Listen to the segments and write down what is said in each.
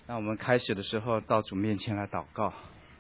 那我们开始的时候到主面前来祷告。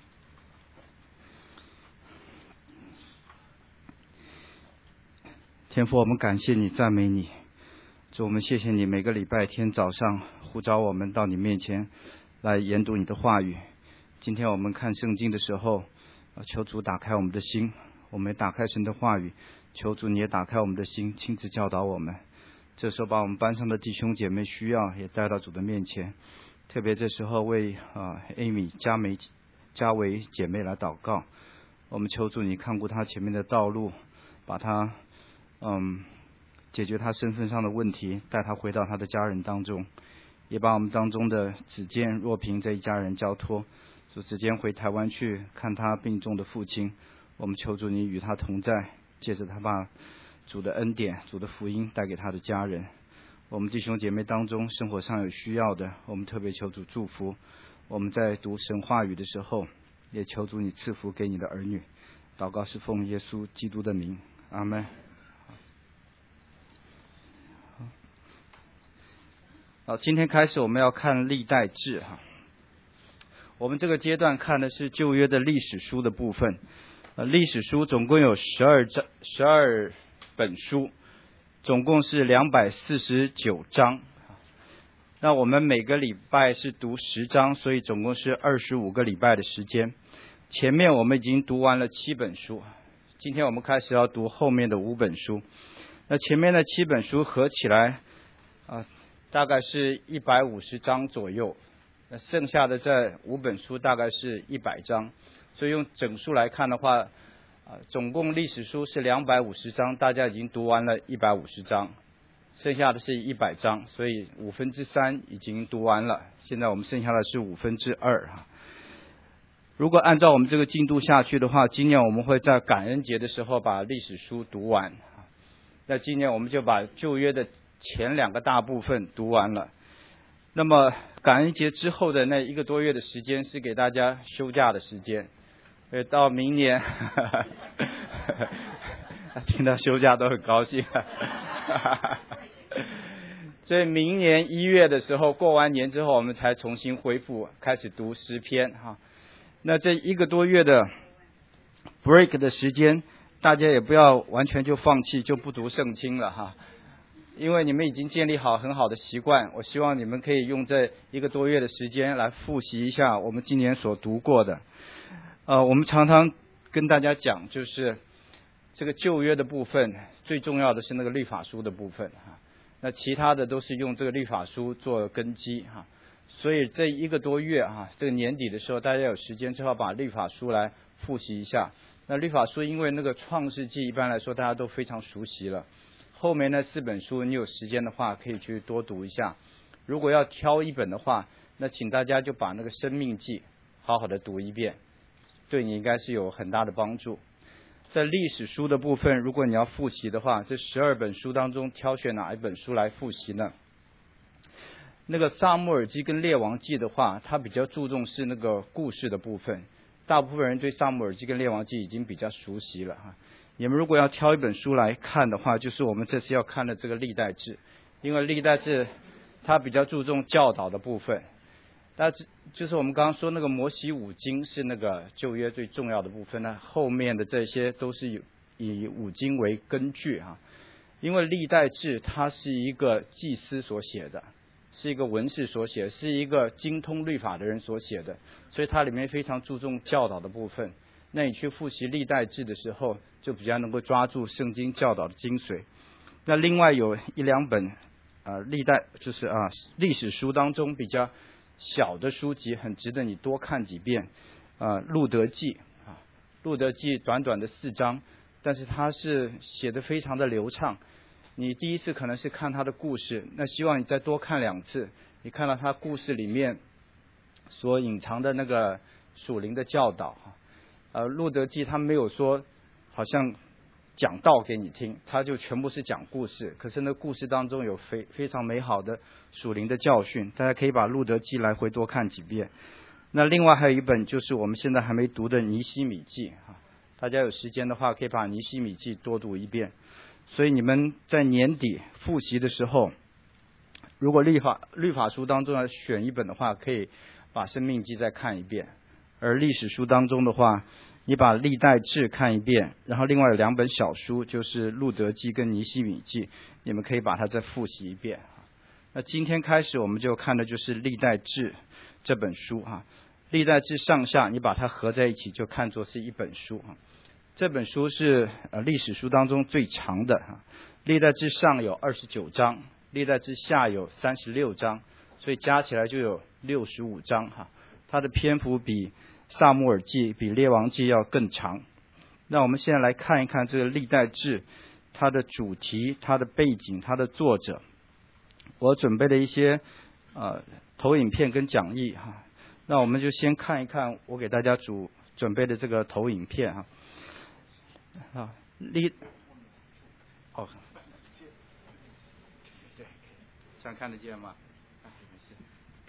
天父，我们感谢你，赞美你。主，我们谢谢你每个礼拜天早上呼召我们到你面前来研读你的话语。今天我们看圣经的时候，求主打开我们的心，我们也打开神的话语，求主你也打开我们的心，亲自教导我们。这时候把我们班上的弟兄姐妹需要也带到主的面前，特别这时候为Amy 嘉维姐妹来祷告。我们求主你看顾她前面的道路，把她解决她身份上的问题，带她回到她的家人当中，也把我们当中的子健、若平这一家人交托。主，子健回台湾去看他病重的父亲，我们求主你与他同在，借着他把主的恩典、主的福音带给他的家人。我们弟兄姐妹当中生活上有需要的，我们特别求主祝福。我们在读神话语的时候，也求主你赐福给你的儿女。祷告是奉耶稣基督的名，阿们。好，今天开始我们要看历代志哈。我们这个阶段看的是旧约的历史书的部分。历史书总共有12本书，总共是249章。那我们每个礼拜是读10章，所以总共是25个礼拜的时间。前面我们已经读完了7本书，今天我们开始要读后面的5本书。那前面的7本书合起来大概是150章左右，那剩下的这5本书大概是100章，所以用整数来看的话，总共历史书是250章，大家已经读完了150章，剩下的是100章，所以3/5已经读完了，现在我们剩下的是2/5。如果按照我们这个进度下去的话，今年我们会在感恩节的时候把历史书读完。那今年我们就把旧约的前2个大部分读完了。那么感恩节之后的那1个多月的时间是给大家休假的时间，到明年听到休假都很高兴所以明年1月的时候，过完年之后，我们才重新恢复开始读诗篇哈。那这1个多月的 break 的时间，大家也不要完全就放弃，就不读圣经了哈。因为你们已经建立好很好的习惯，我希望你们可以用这1个多月的时间来复习一下我们今年所读过的。我们常常跟大家讲，就是这个旧约的部分最重要的是那个律法书的部分哈，那其他的都是用这个律法书做根基哈。所以这1个多月哈，这个年底的时候，大家有时间之后把律法书来复习一下。那律法书因为那个创世纪一般来说大家都非常熟悉了，后面那4本书你有时间的话可以去多读一下。如果要挑1本的话，那请大家就把那个生命记好好的读一遍，对你应该是有很大的帮助。在历史书的部分，如果你要复习的话，这12本书当中挑选哪1本书来复习呢？那个撒母耳记跟列王记的话，它比较注重是那个故事的部分，大部分人对撒母耳记跟列王记已经比较熟悉了哈。你们如果要挑1本书来看的话，就是我们这次要看的这个历代志，因为历代志它比较注重教导的部分。但就是我们刚刚说那个摩西五经是那个旧约最重要的部分呢，后面的这些都是以五经为根据哈。因为历代志它是一个祭司所写的，是一个文士所写的，是一个精通律法的人所写的，所以它里面非常注重教导的部分。那你去复习历代志的时候，就比较能够抓住圣经教导的精髓。那另外有1、2本历代就是历史书当中比较小的书籍，很值得你多看几遍。路德记路德记短短的4章，但是它是写得非常的流畅。你第一次可能是看他的故事，那希望你再多看2次，你看到他故事里面所隐藏的那个属灵的教导。路德记他没有说好像讲道给你听，他就全部是讲故事，可是那故事当中有非常美好的属灵的教训，大家可以把路德记来回多看几遍。那另外还有1本就是我们现在还没读的尼希米记，大家有时间的话可以把尼希米记多读一遍。所以你们在年底复习的时候， 如果律法书当中要选一本的话，可以把申命记再看一遍；而历史书当中的话，你把历代志看一遍，然后另外有2本小书，就是路德记跟尼希米记，你们可以把它再复习一遍。那今天开始我们就看的就是历代志这本书哈，历代志上下你把它合在一起就看作是一本书哈。这本书是历史书当中最长的哈，历代志上有29章，历代志下有36章，所以加起来就有65章哈。它的篇幅比撒母耳记、比列王记要更长。那我们现在来看一看这个历代志，它的主题、它的背景、它的作者。我准备了一些投影片跟讲义哈。那我们就先看一看我给大家准备的这个投影片哈。哦，对，这样看得见吗？没事，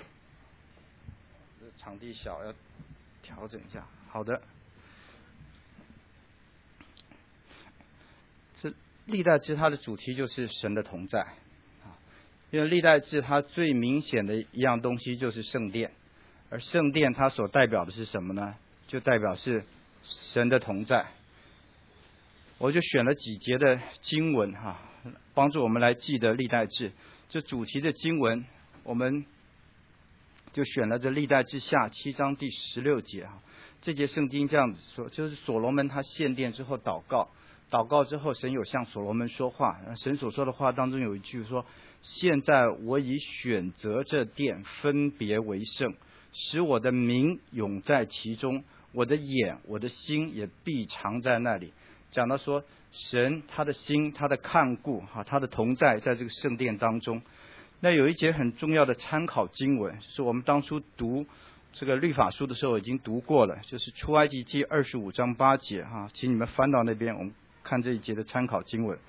场地小，要调整一下。好的，这历代志它的主题就是神的同在啊，因为历代志它最明显的一样东西就是圣殿，而圣殿它所代表的是什么呢？就代表是神的同在。我就选了几节的经文哈，帮助我们来记得历代志。这主题的经文，我们就选了这历代志下7章第16节哈。这节圣经这样子说，就是所罗门他献殿之后祷告之后，神有向所罗门说话。神所说的话当中有一句说：现在我已选择这殿，分别为圣，使我的名永在其中，我的眼我的心也必常在那里。讲到说神他的心他的看顾他的同在在这个圣殿当中。那有一节很重要的参考经文是我们当初读这个律法书的时候已经读过了，就是出埃及记25章8节请你们翻到那边，我们看这一节的参考经文。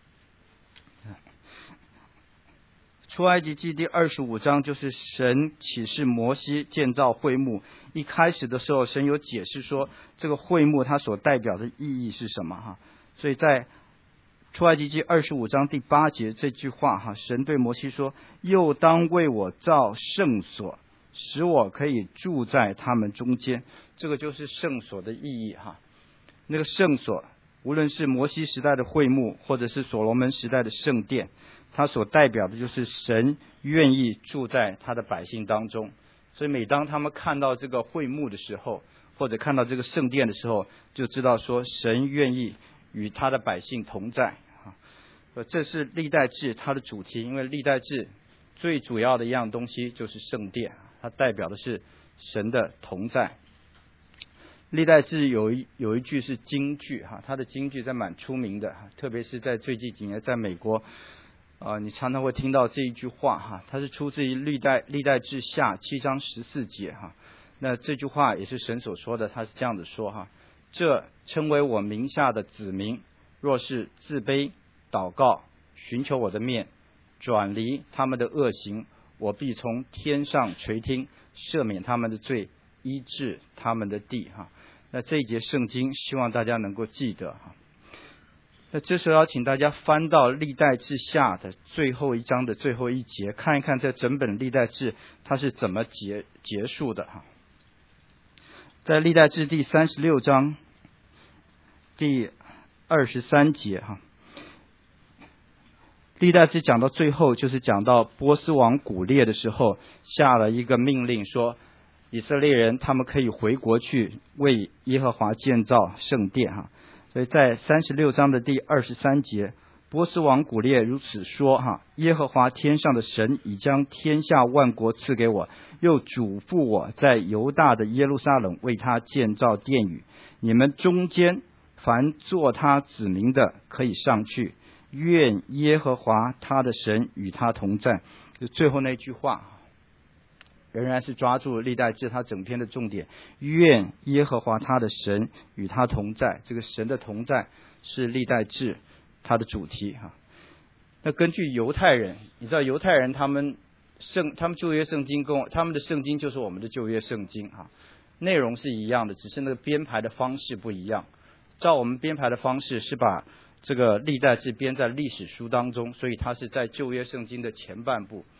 出埃及记第25章就是神启示摩西建造会幕。一开始的时候神有解释说这个会幕它所代表的意义是什么所以在出埃及记25章第8节这句话神对摩西说：又当为我造圣所，使我可以住在他们中间。这个就是圣所的意义那个圣所无论是摩西时代的会幕或者是所罗门时代的圣殿，它所代表的就是神愿意住在他的百姓当中。所以每当他们看到这个会幕的时候，或者看到这个圣殿的时候，就知道说神愿意与他的百姓同在这是历代志它的主题。因为历代志最主要的一样东西就是圣殿，它代表的是神的同在。历代志有一句是金句它的金句在蛮出名的，特别是在最近几年在美国你常常会听到这一句话它是出自于历代志下7章14节那这句话也是神所说的，他是这样子说这称为我名下的子民，若是自卑祷告，寻求我的面，转离他们的恶行，我必从天上垂听，赦免他们的罪，医治他们的地那这一节圣经希望大家能够记得那这时候要请大家翻到历代志下的最后一章的最后一节，看一看这整本历代志它是怎么结束的在历代志第36章第23节历代志讲到最后就是讲到波斯王古列的时候下了一个命令，说以色列人他们可以回国去为耶和华建造圣殿所以在36章的第23节，波斯王古列如此说耶和华天上的神已将天下万国赐给我，又嘱咐我在犹大的耶路撒冷为他建造殿宇，你们中间凡做他子民的可以上去，愿耶和华他的神与他同在。就最后那句话仍然是抓住历代志他整篇的重点，愿耶和华他的神与他同在。这个神的同在是历代志他的主题那根据犹太人，你知道犹太人他们旧约圣经跟他们的圣经就是我们的旧约圣经内容是一样的，只是那个编排的方式不一样。照我们编排的方式是把这个历代志编在历史书当中，所以它是在旧约圣经的前半部。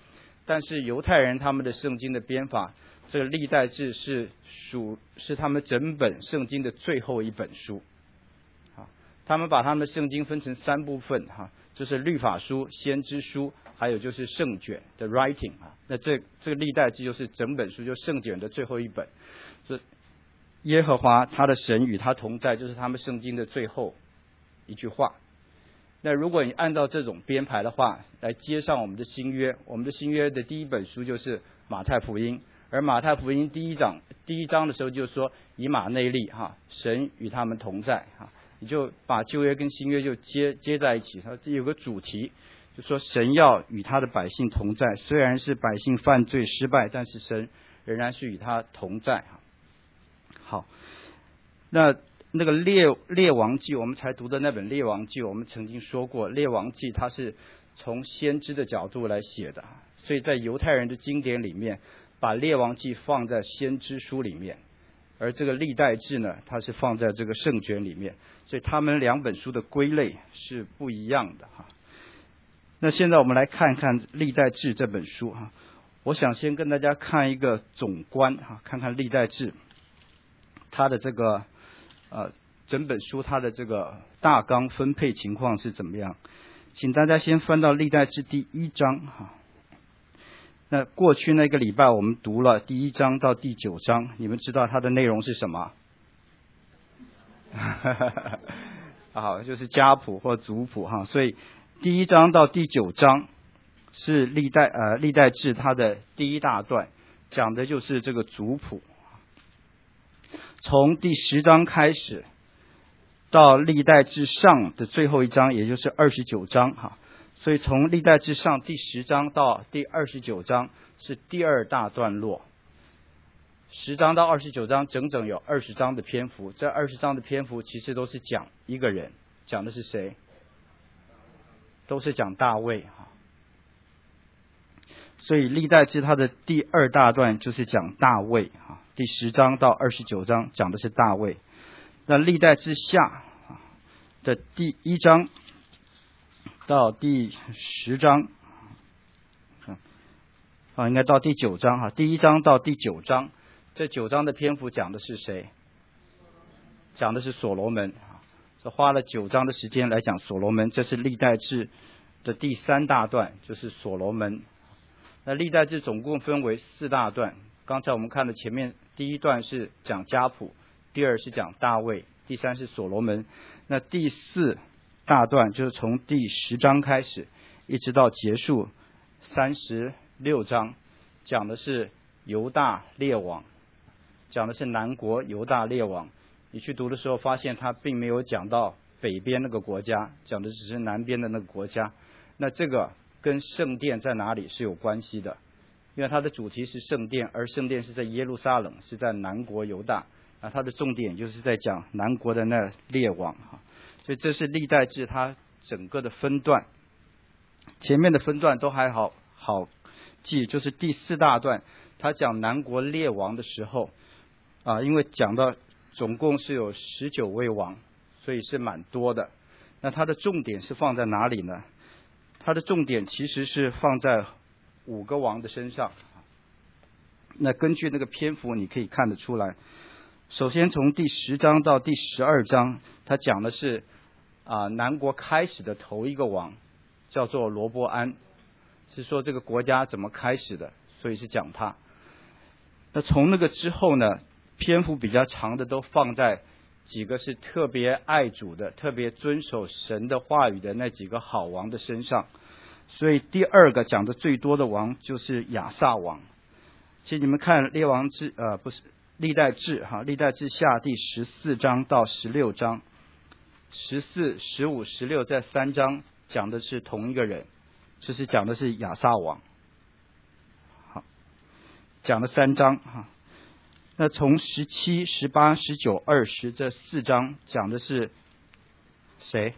但是犹太人他们的圣经的编法，这个历代志是他们整本圣经的最后一本书。他们把他们的圣经分成3部分就是律法书、先知书，还有就是圣卷的 writing 那这个历代志就是整本书，就圣卷的最后一本。所以耶和华他的神与他同在，就是他们圣经的最后一句话。那如果你按照这种编排的话，来接上我们的新约，我们的新约的第一本书就是马太福音，而马太福音第一章的时候就说以马内利神与他们同在你就把旧约跟新约就接在一起，它有个主题，就说神要与他的百姓同在，虽然是百姓犯罪失败，但是神仍然是与他同在。好，那个列王记，我们才读的那本列王记，我们曾经说过，列王记它是从先知的角度来写的，所以在犹太人的经典里面，把列王记放在先知书里面，而这个历代志呢，它是放在这个圣卷里面，所以他们2本书的归类是不一样的那现在我们来看看历代志这本书我想先跟大家看一个总观看看历代志它的这个整本书它的这个大纲分配情况是怎么样。请大家先翻到历代志第1章那过去那个礼拜我们读了第1章到第9章，你们知道它的内容是什么？好，就是家谱或族谱所以第1章到第9章是历代志它的第1大段，讲的就是这个族谱。从第10章开始到历代志上的最后一章，也就是29章所以从历代志上第10章到第29章是第2大段落。10章到29章整整有20章的篇幅，这20章的篇幅其实都是讲一个人，讲的是谁？都是讲大卫所以历代志它的第2大段就是讲大卫第10章到29章讲的是大卫。那历代志下的第1章到第10章应该到第9章第1章到第9章，这9章的篇幅讲的是谁？讲的是所罗门花了9章的时间来讲所罗门，这是历代志的第3大段，就是所罗门。那历代志总共分为4大段，刚才我们看的前面第1段是讲家谱，第2是讲大卫，第3是所罗门。那第4大段就是从第10章开始一直到结束36章，讲的是犹大列王，讲的是南国犹大列王。你去读的时候发现他并没有讲到北边那个国家，讲的只是南边的那个国家。那这个跟圣殿在哪里是有关系的，因为它的主题是圣殿，而圣殿是在耶路撒冷，是在南国犹大它的重点就是在讲南国的那列王所以这是历代志它整个的分段。前面的分段都还好记，就是第4大段他讲南国列王的时候因为讲到总共是有19位王，所以是蛮多的。那它的重点是放在哪里呢？它的重点其实是放在5个王的身上。那根据那个篇幅你可以看得出来，首先从第10章到第12章，他讲的是南国开始的头一个王叫做罗波安，是说这个国家怎么开始的，所以是讲他。那从那个之后呢，篇幅比较长的都放在几个是特别爱主的，特别遵守神的话语的那几个好王的身上。所以第2个讲的最多的王就是亚撒王。其实你们看历代志历代志下第14章到16章，14、15、16这3章讲的是同一个人，就是讲的是亚撒王。好，讲了3章那从17、18、19、20这4章讲的是谁？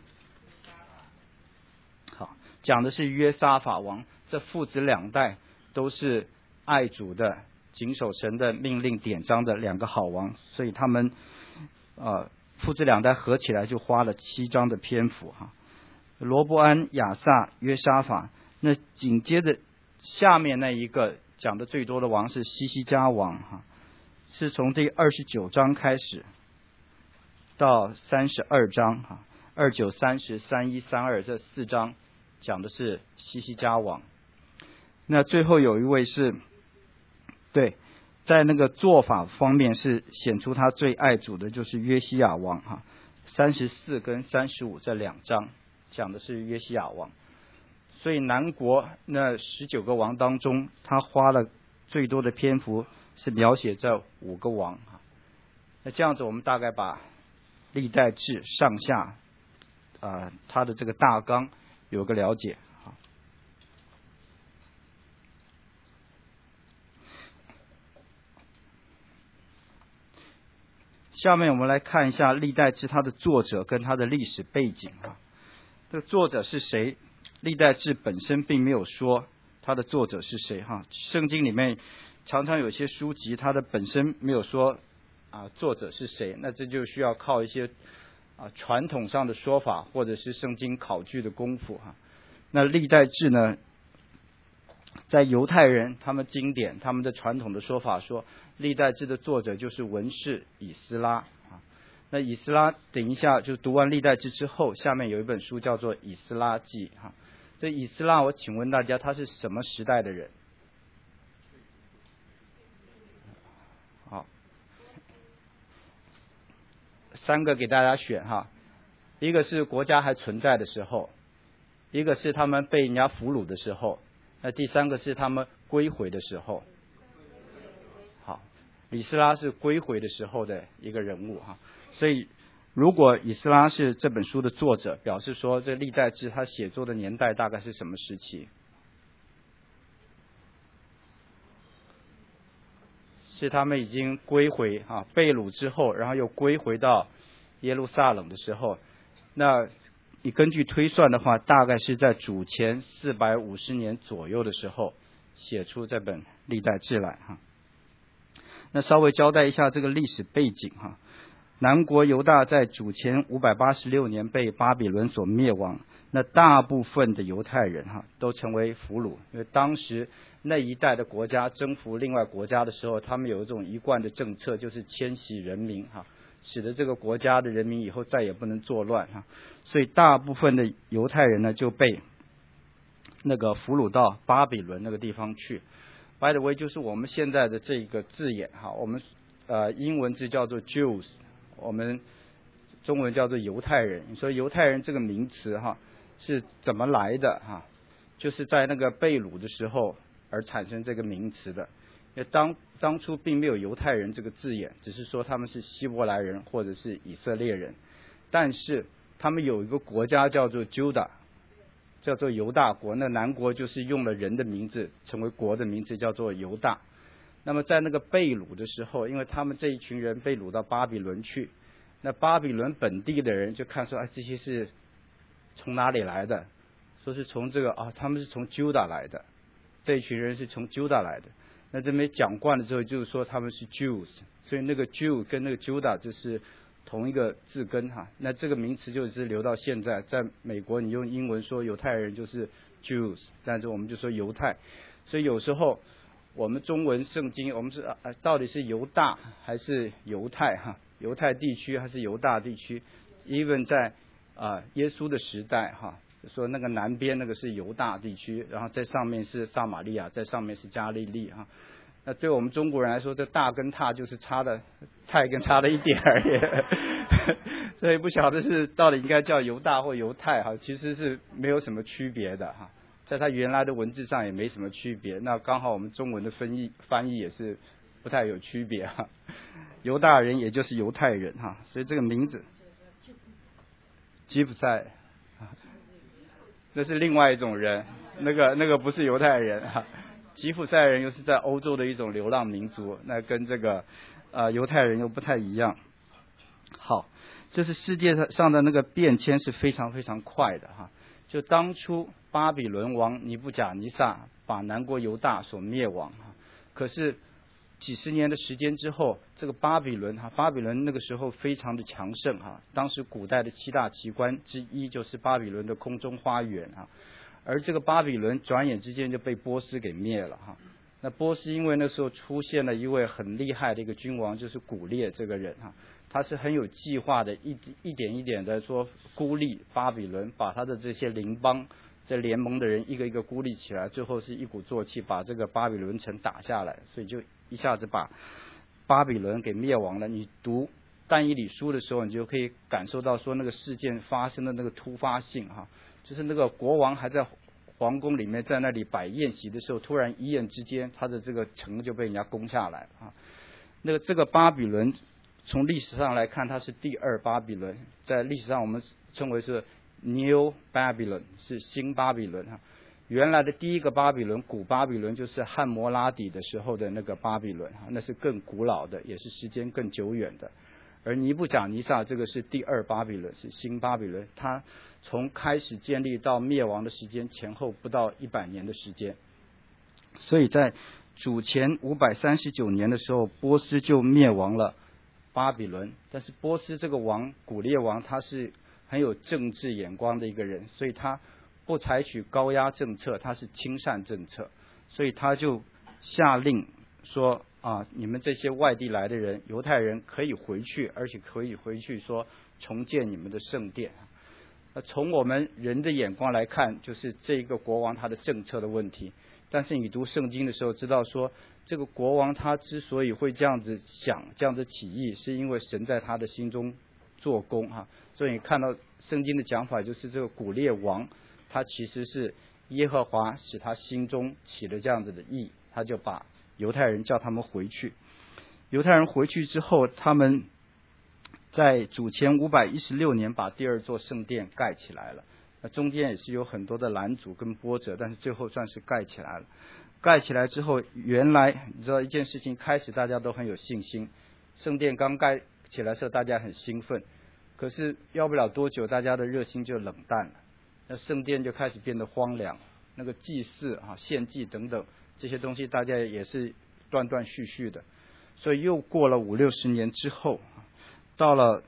好，讲的是约沙法王。这父子2代都是爱主的，谨守神的命令典章的2个好王，所以他们父子2代合起来就花了7章的篇幅罗波安、亚撒、约沙法。那紧接着下面那一个讲的最多的王是西西家王哈，是从第29章开始到32章哈，29、30、31、32这4章讲的是西西家王。那最后有一位是对，在那个做法方面是显出他最爱主的，就是约西亚王哈，34跟35这2章讲的是约西亚王。所以南国那19个王当中，他花了最多的篇幅是描写这5个王哈。那这样子，我们大概把历代志上下他的这个大纲有个了解。下面我们来看一下历代志它的作者跟它的历史背景啊。这个作者是谁？历代志本身并没有说它的作者是谁哈。圣经里面常常有些书籍它的本身没有说作者是谁，那这就需要靠一些传统上的说法或者是圣经考据的功夫哈。那历代志呢，在犹太人他们经典他们的传统的说法说，历代志的作者就是文士以斯拉啊。那以斯拉等一下就读完历代志之后，下面有一本书叫做以斯拉记哈。这以斯拉，我请问大家他是什么时代的人？好，3个给大家选哈。一个是国家还存在的时候，一个是他们被人家俘虏的时候，那第3个是他们归回的时候。好，以斯拉是归回的时候的一个人物哈。所以如果以斯拉是这本书的作者，表示说这历代志他写作的年代大概是什么时期？是他们已经归回被掳之后，然后又归回到耶路撒冷的时候。那你根据推算的话，大概是在主前450年左右的时候写出这本历代志来哈。那稍微交代一下这个历史背景哈。南国犹大在主前586年被巴比伦所灭亡，那大部分的犹太人都成为俘虏，因为当时那一带的国家征服另外国家的时候，他们有一种一贯的政策，就是迁徙人民使得这个国家的人民以后再也不能作乱所以大部分的犹太人呢就被那个俘虏到巴比伦那个地方去。By the way， 就是我们现在的这个字眼我们英文字叫做 Jews， 我们中文叫做犹太人。你说犹太人这个名词是怎么来的就是在那个被掳的时候而产生这个名词的。因为当初并没有犹太人这个字眼，只是说他们是希伯来人或者是以色列人，但是他们有一个国家叫做 Judah， 叫做犹大国。那南国就是用了人的名字成为国的名字，叫做犹大。那么在那个被掳的时候，因为他们这一群人被掳到巴比伦去，那巴比伦本地的人就看说这些是从哪里来的，说是从这个他们是从 Judah 来的，这一群人是从 Judah 来的。那这边讲惯了之后，就是说他们是 Jews， 所以那个 Jew 跟那个 Judah 就是同一个字根那这个名词就是留到现在，在美国你用英文说犹太人就是 Jews， 但是我们就说犹太。所以有时候我们中文圣经，我们是到底是犹大还是犹太犹太地区还是犹大地区 ？even 在耶稣的时代说那个南边那个是犹大地区，然后在上面是撒玛利亚，在上面是加利利那对我们中国人来说，这大跟大就是差的太跟差的一点而已所以不晓得是到底应该叫犹大或犹太其实是没有什么区别的在它原来的文字上也没什么区别。那刚好我们中文的翻译也是不太有区别犹大人也就是犹太人所以这个名字吉普赛那是另外一种人，那个不是犹太人吉普赛人又是在欧洲的一种流浪民族，那跟这个犹太人又不太一样。好，这是世界上的那个变迁是非常非常快的就当初巴比伦王尼布甲尼撒把南国犹大所灭亡可是几十年的时间之后，这个巴比伦那个时候非常的强盛当时古代的7大奇观之一就是巴比伦的空中花园而这个巴比伦转眼之间就被波斯给灭了哈。那波斯因为那时候出现了一位很厉害的一个君王，就是古列这个人哈，他是很有计划的，一点一点的说孤立巴比伦，把他的这些邻邦这联盟的人一个一个孤立起来，最后是一鼓作气把这个巴比伦城打下来，所以就一下子把巴比伦给灭亡了。你读但以理书的时候，你就可以感受到说那个事件发生的那个突发性哈，就是那个国王还在皇宫里面在那里摆宴席的时候，突然一夜之间他的这个城就被人家攻下来啊。那个这个巴比伦从历史上来看，它是第二巴比伦，在历史上我们称为是 New Babylon， 是新巴比伦哈。原来的第一个巴比伦古巴比伦就是汉谟拉底的时候的那个巴比伦哈，那是更古老的，也是时间更久远的。而尼布甲尼撒这个是第二巴比伦，是新巴比伦，它从开始建立到灭亡的时间前后不到100年的时间。所以在主前539年的时候，波斯就灭亡了巴比伦。但是波斯这个王古列王他是很有政治眼光的一个人，所以他不采取高压政策，他是亲善政策，所以他就下令说你们这些外地来的人，犹太人可以回去，而且可以回去说重建你们的圣殿。从我们人的眼光来看，就是这一个国王他的政策的问题。但是你读圣经的时候知道说，这个国王他之所以会这样子想，这样子起义，是因为神在他的心中做工哈。所以你看到圣经的讲法，就是这个古列王他其实是耶和华使他心中起了这样子的意，他就把犹太人叫他们回去。犹太人回去之后，他们在主前516年把第二座圣殿盖起来了。那中间也是有很多的拦阻跟波折，但是最后算是盖起来了。盖起来之后，原来你知道一件事情，开始大家都很有信心，圣殿刚盖起来的时候大家很兴奋，可是要不了多久大家的热心就冷淡了，那圣殿就开始变得荒凉，那个祭祀献祭等等这些东西大家也是断断续续的。所以又过了50-60年之后，到了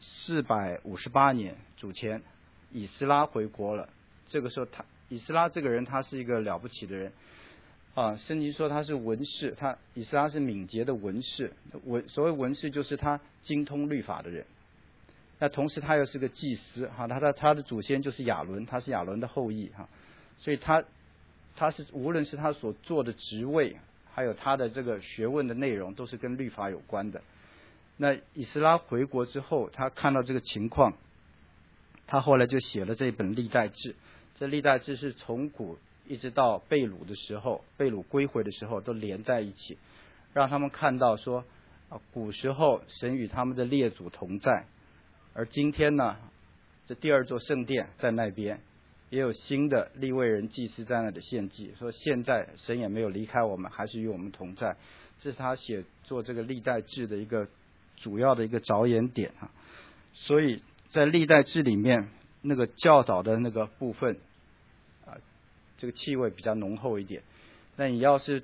458年主前，以斯拉回国了。这个时候以斯拉这个人他是一个了不起的人圣经说他是文士，以斯拉是敏捷的文士，所谓文士就是他精通律法的人。那同时他又是个祭司他的祖先就是亚伦，他是亚伦的后裔所以他是无论是他所做的职位，还有他的这个学问的内容，都是跟律法有关的。那以斯拉回国之后，他看到这个情况，他后来就写了这本历代志。这历代志是从古一直到被掳的时候，被掳归回的时候都连在一起，让他们看到说古时候神与他们的列祖同在，而今天呢，这第二座圣殿在那边，也有新的利未人祭司在那里献祭，说现在神也没有离开我们，还是与我们同在。这是他写作这个历代志的一个主要的一个着眼点所以在历代志里面那个教导的那个部分这个气味比较浓厚一点。那你要是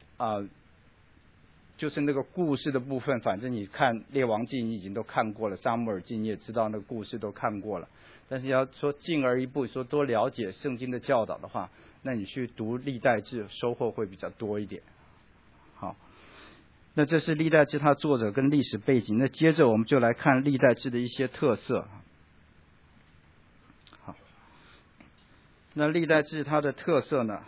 就是那个故事的部分，反正你看列王记你已经都看过了，撒母耳记你也知道那个故事都看过了。但是要说进而一步说多了解圣经的教导的话，那你去读历代志收获会比较多一点。好，那这是历代志它作者跟历史背景。那接着我们就来看历代志的一些特色。好，那历代志它的特色呢，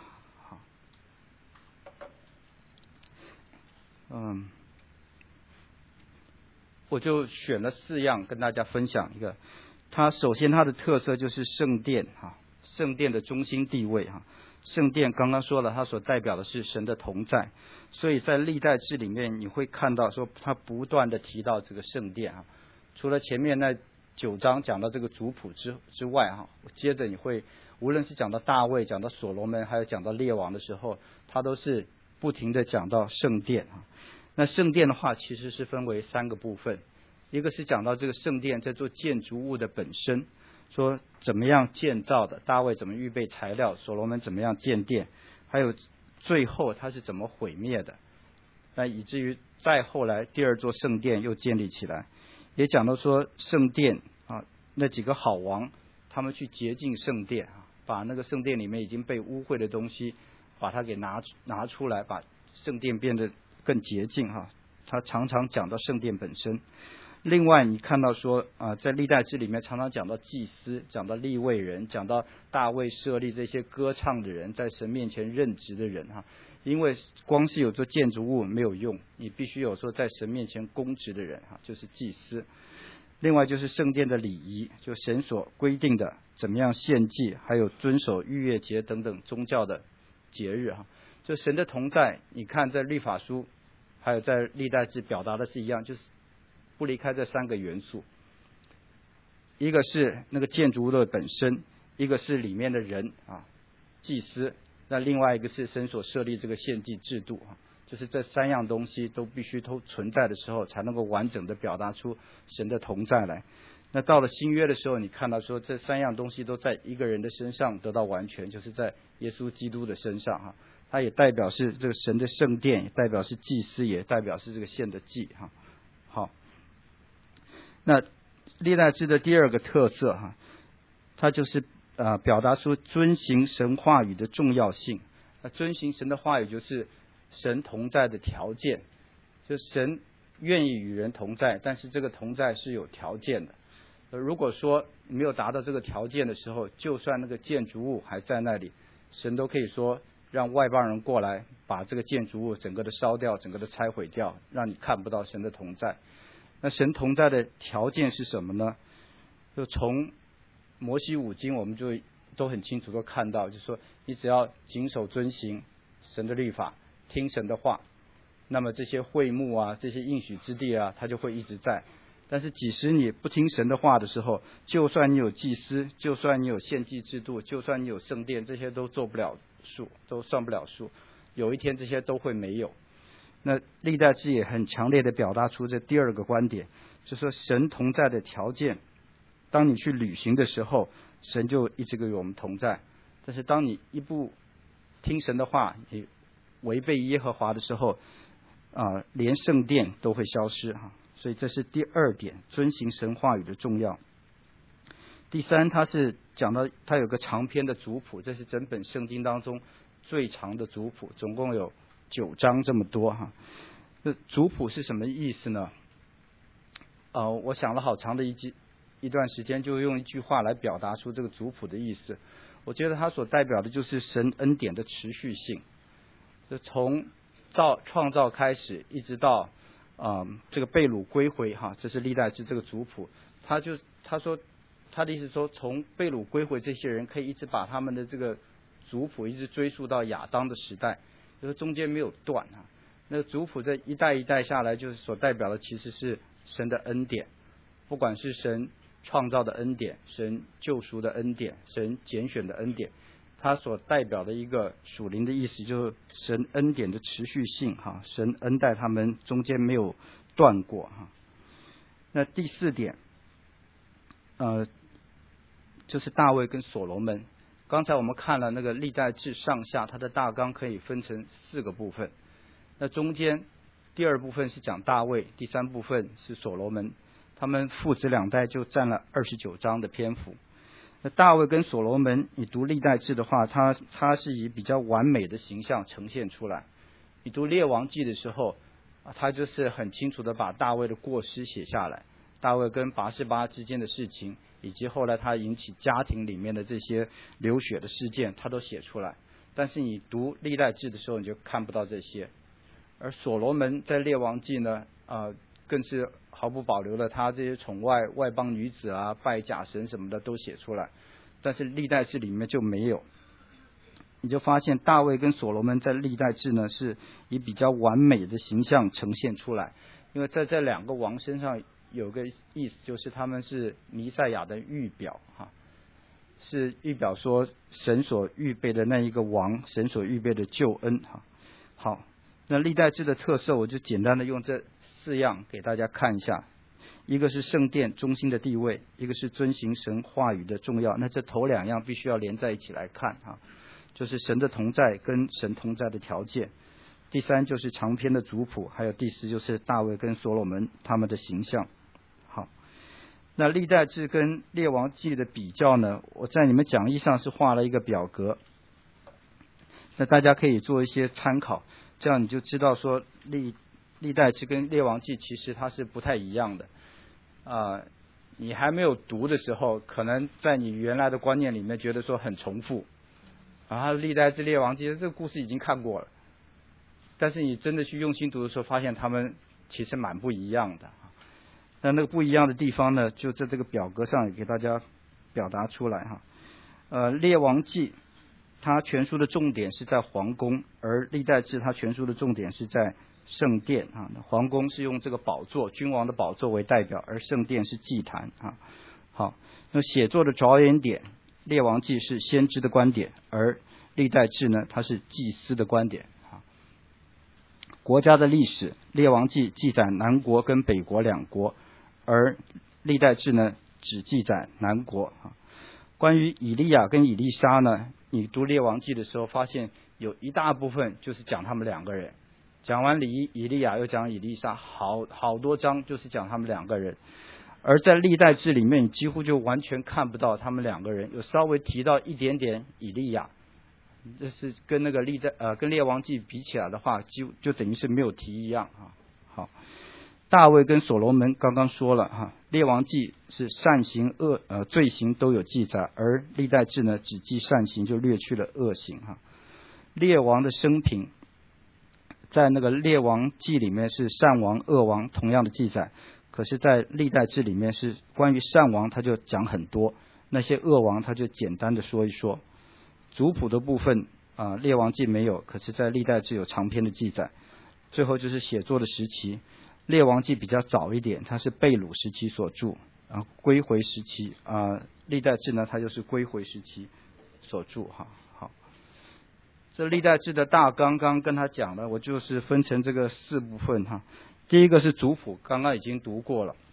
我就选了4样跟大家分享一个。首先它的特色就是圣殿圣殿的中心地位圣殿刚刚说了，它所代表的是神的同在，所以在历代志里面你会看到说他不断的提到这个圣殿除了前面那9章讲到这个族谱之外接着你会无论是讲到大卫，讲到所罗门，还有讲到列王的时候，他都是不停的讲到圣殿那圣殿的话其实是分为3个部分，一个是讲到这个圣殿这座建筑物的本身，说怎么样建造的，大卫怎么预备材料，所罗门怎么样建殿，还有最后他是怎么毁灭的，那以至于再后来第二座圣殿又建立起来。也讲到说圣殿那几个好王他们去洁净圣殿把那个圣殿里面已经被污秽的东西，把它给拿出来，把圣殿变得更洁净哈。他常常讲到圣殿本身。另外你看到说在历代志里面常常讲到祭司，讲到利未人，讲到大卫设立这些歌唱的人，在神面前任职的人哈。因为光是有做建筑物没有用，你必须有说在神面前公职的人哈，就是祭司。另外就是圣殿的礼仪，就神所规定的怎么样献祭，还有遵守逾越节等等宗教的节日哈。就神的同在，你看在律法书还有在历代志表达的是一样，就是不离开这三个元素，一个是那个建筑物的本身，一个是里面的人祭司，那另外一个是神所设立这个献祭制度就是这三样东西都必须都存在的时候，才能够完整的表达出神的同在来。那到了新约的时候，你看到说这三样东西都在一个人的身上得到完全，就是在耶稣基督的身上它也代表是这个神的圣殿，也代表是祭司，也代表是这个献的祭好，那历代志的第二个特色它就是表达出遵行神话语的重要性。那遵行神的话语就是神同在的条件，就神愿意与人同在，但是这个同在是有条件的。如果说没有达到这个条件的时候，就算那个建筑物还在那里，神都可以说让外邦人过来把这个建筑物整个的烧掉，整个的拆毁掉，让你看不到神的同在。那神同在的条件是什么呢？就从摩西五经我们就都很清楚都看到，就是说你只要谨守遵行神的律法，听神的话，那么这些会幕这些应许之地它就会一直在。但是即使你不听神的话的时候，就算你有祭司，就算你有献祭制度，就算你有圣殿，这些都做不了数，都算不了数，有一天这些都会没有。那历代志也很强烈的表达出这第二个观点，就是说神同在的条件，当你去履行的时候，神就一直与我们同在。但是当你一不听神的话，你违背耶和华的时候连圣殿都会消失所以这是第二点，遵行神话语的重要。第三，他是讲到他有个长篇的族谱，这是整本圣经当中最长的族谱，总共有9章这么多那族谱是什么意思呢？我想了好长的一段时间，就用一句话来表达出这个族谱的意思。我觉得它所代表的就是神恩典的持续性，就从创造开始一直到这个被掳归回这是历代志这个族谱。他说他的意思说，从被掳归回这些人可以一直把他们的这个族谱一直追溯到亚当的时代，就是中间没有断那族谱这一代一代下来，就是所代表的其实是神的恩典，不管是神创造的恩典，神救赎的恩典，神拣选的恩典，它所代表的一个属灵的意思就是神恩典的持续性神恩待他们中间没有断过那第四点就是大卫跟所罗门。刚才我们看了那个历代志上下，它的大纲可以分成4个部分。那中间第2部分是讲大卫，第3部分是所罗门，他们父子2代就占了29章的篇幅。那大卫跟所罗门，你读历代志的话，他是以比较完美的形象呈现出来。你读列王记的时候他就是很清楚的把大卫的过失写下来，大卫跟拔示巴之间的事情，以及后来他引起家庭里面的这些流血的事件，他都写出来。但是你读历代志的时候，你就看不到这些。而所罗门在列王记呢更是毫不保留的，他这些宠外外邦女子拜假神什么的都写出来，但是历代志里面就没有。你就发现大卫跟所罗门在历代志呢是以比较完美的形象呈现出来，因为在这2个王身上有个意思，就是他们是弥赛亚的预表是预表说神所预备的那一个王，神所预备的救恩好，那历代志的特色我就简单的用这4样给大家看一下。一个是圣殿中心的地位，一个是遵行神话语的重要。那这头2样必须要连在一起来看就是神的同在跟神同在的条件。第3就是长篇的族谱，还有第4就是大卫跟所罗门他们的形象。好， 那历代志跟列王记的比较呢，我在你们讲义上是画了一个表格，那大家可以做一些参考，这样你就知道说历代志跟列王记其实它是不太一样的你还没有读的时候，可能在你原来的观念里面觉得说很重复，然后历代志列王记这个故事已经看过了，但是你真的去用心读的时候，发现他们其实蛮不一样的。那个不一样的地方呢，就在这个表格上也给大家表达出来列王记它全书的重点是在皇宫，而历代志它全书的重点是在圣殿皇宫是用这个宝座，君王的宝座为代表，而圣殿是祭坛好，那写作的着眼点，列王记是先知的观点，而历代志呢，它是祭司的观点国家的历史，列王记记载南国跟北国两国，而历代志呢只记载南国关于以利亚跟以利沙呢，你读列王记的时候发现有一大部分就是讲他们两个人，讲完以利亚又讲以利沙，好多章就是讲他们两个人，而在历代志里面你几乎就完全看不到他们两个人，有稍微提到一点点以利亚，这是跟那个跟列王记比起来的话，就等于是没有提一样好，大卫跟所罗门刚刚说了列王记是善行罪行都有记载，而历代志呢只记善行，就略去了恶行列王的生平在那个列王记里面是善王恶王同样的记载，可是在历代志里面是关于善王他就讲很多，那些恶王他就简单的说一说。族谱的部分列王记没有，可是在历代志有长篇的记载。最后就是写作的时期，列王记比较早一点，它是被掳时期所著归回时期历代志呢它就是归回时期所著好，这历代志的大纲刚跟他讲了，我就是分成这个4部分第一个是族谱，刚刚已经读过了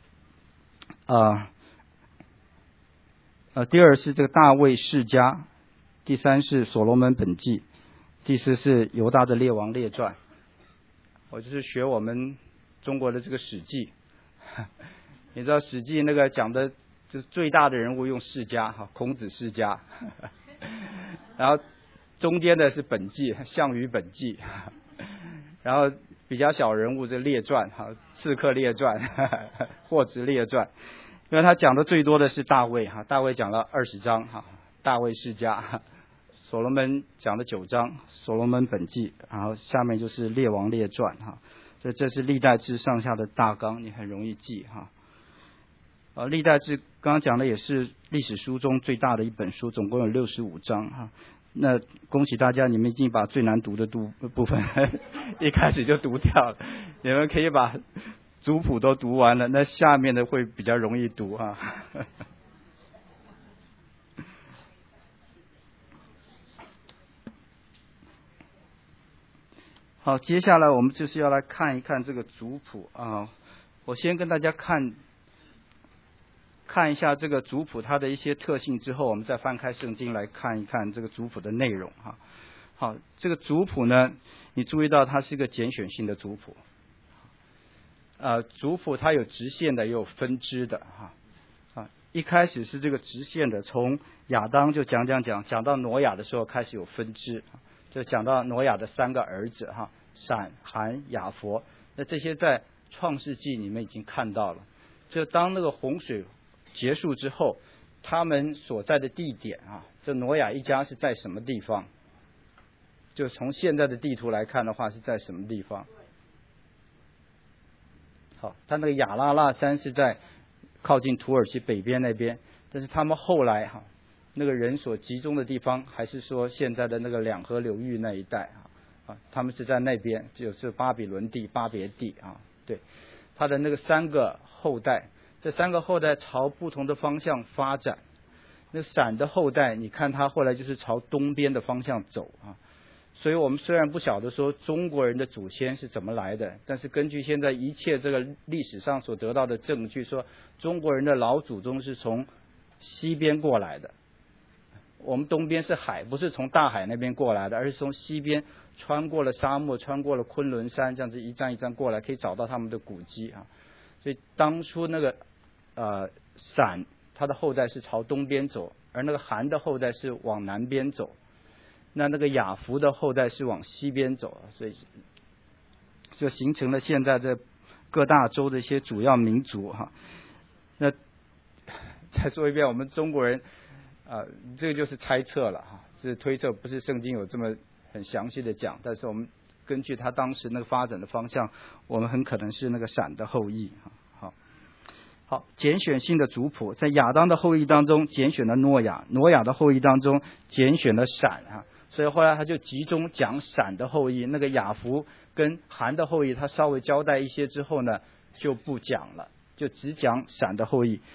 第二是这个大卫世家，第三是所罗门本纪，第四是犹大的列王列传。我就是学我们中国的这个史记你知道史记那个讲的就是最大的人物用世家孔子世家然后中间的是本纪，项羽本纪然后比较小人物这列传刺客列传霍职列传，因为他讲的最多的是大卫大卫讲了20章大卫世家，所罗门讲了9章，所罗门本纪，然后下面就是列王列传所以这是历代志上下的大纲，你很容易记历代志刚刚讲的也是历史书中最大的一本书，总共有65章那恭喜大家，你们已经把最难读的部分一开始就读掉了，你们可以把族谱都读完了，那下面的会比较容易读好，接下来我们就是要来看一看这个族谱我先跟大家看一下这个族谱它的一些特性，之后我们再翻开圣经来看一看这个族谱的内容好，这个族谱呢，你注意到它是一个简选性的族谱族谱它有直线的也有分支的一开始是这个直线的，从亚当就讲到挪亚的时候开始有分支，就讲到挪亚的3个儿子闪、含、雅弗，那这些在创世纪你们已经看到了。就当那个洪水结束之后，他们所在的地点这挪亚一家是在什么地方？就从现在的地图来看的话，是在什么地方？好，他那个亚拉腊山是在靠近土耳其北边那边，但是他们后来那个人所集中的地方，还是说现在的那个两河流域那一带他们是在那边，就是巴比伦地、巴别地对，他的那个3个后代，这3个后代朝不同的方向发展。那闪的后代，你看他后来就是朝东边的方向走所以我们虽然不晓得说中国人的祖先是怎么来的，但是根据现在一切这个历史上所得到的证据，说中国人的老祖宗是从西边过来的。我们东边是海，不是从大海那边过来的，而是从西边穿过了沙漠，穿过了昆仑山，这样子一站一站过来，可以找到他们的古迹所以当初那个闪他的后代是朝东边走，而那个韩的后代是往南边走，那个雅弗的后代是往西边走，所以就形成了现在这各大洲的一些主要民族哈。那再说一遍，我们中国人这个就是猜测了哈，是推测，不是圣经有这么很详细的讲，但是我们根据他当时那个发展的方向，我们很可能是那个闪的后裔哈。好，拣选性的族谱，在亚当的后裔当中拣选了挪亚，挪亚的后裔当中拣选了闪哈，所以后来他就集中讲闪的后裔，那个雅弗跟韩的后裔他稍微交代一些之后呢就不讲了，就只讲闪的后裔。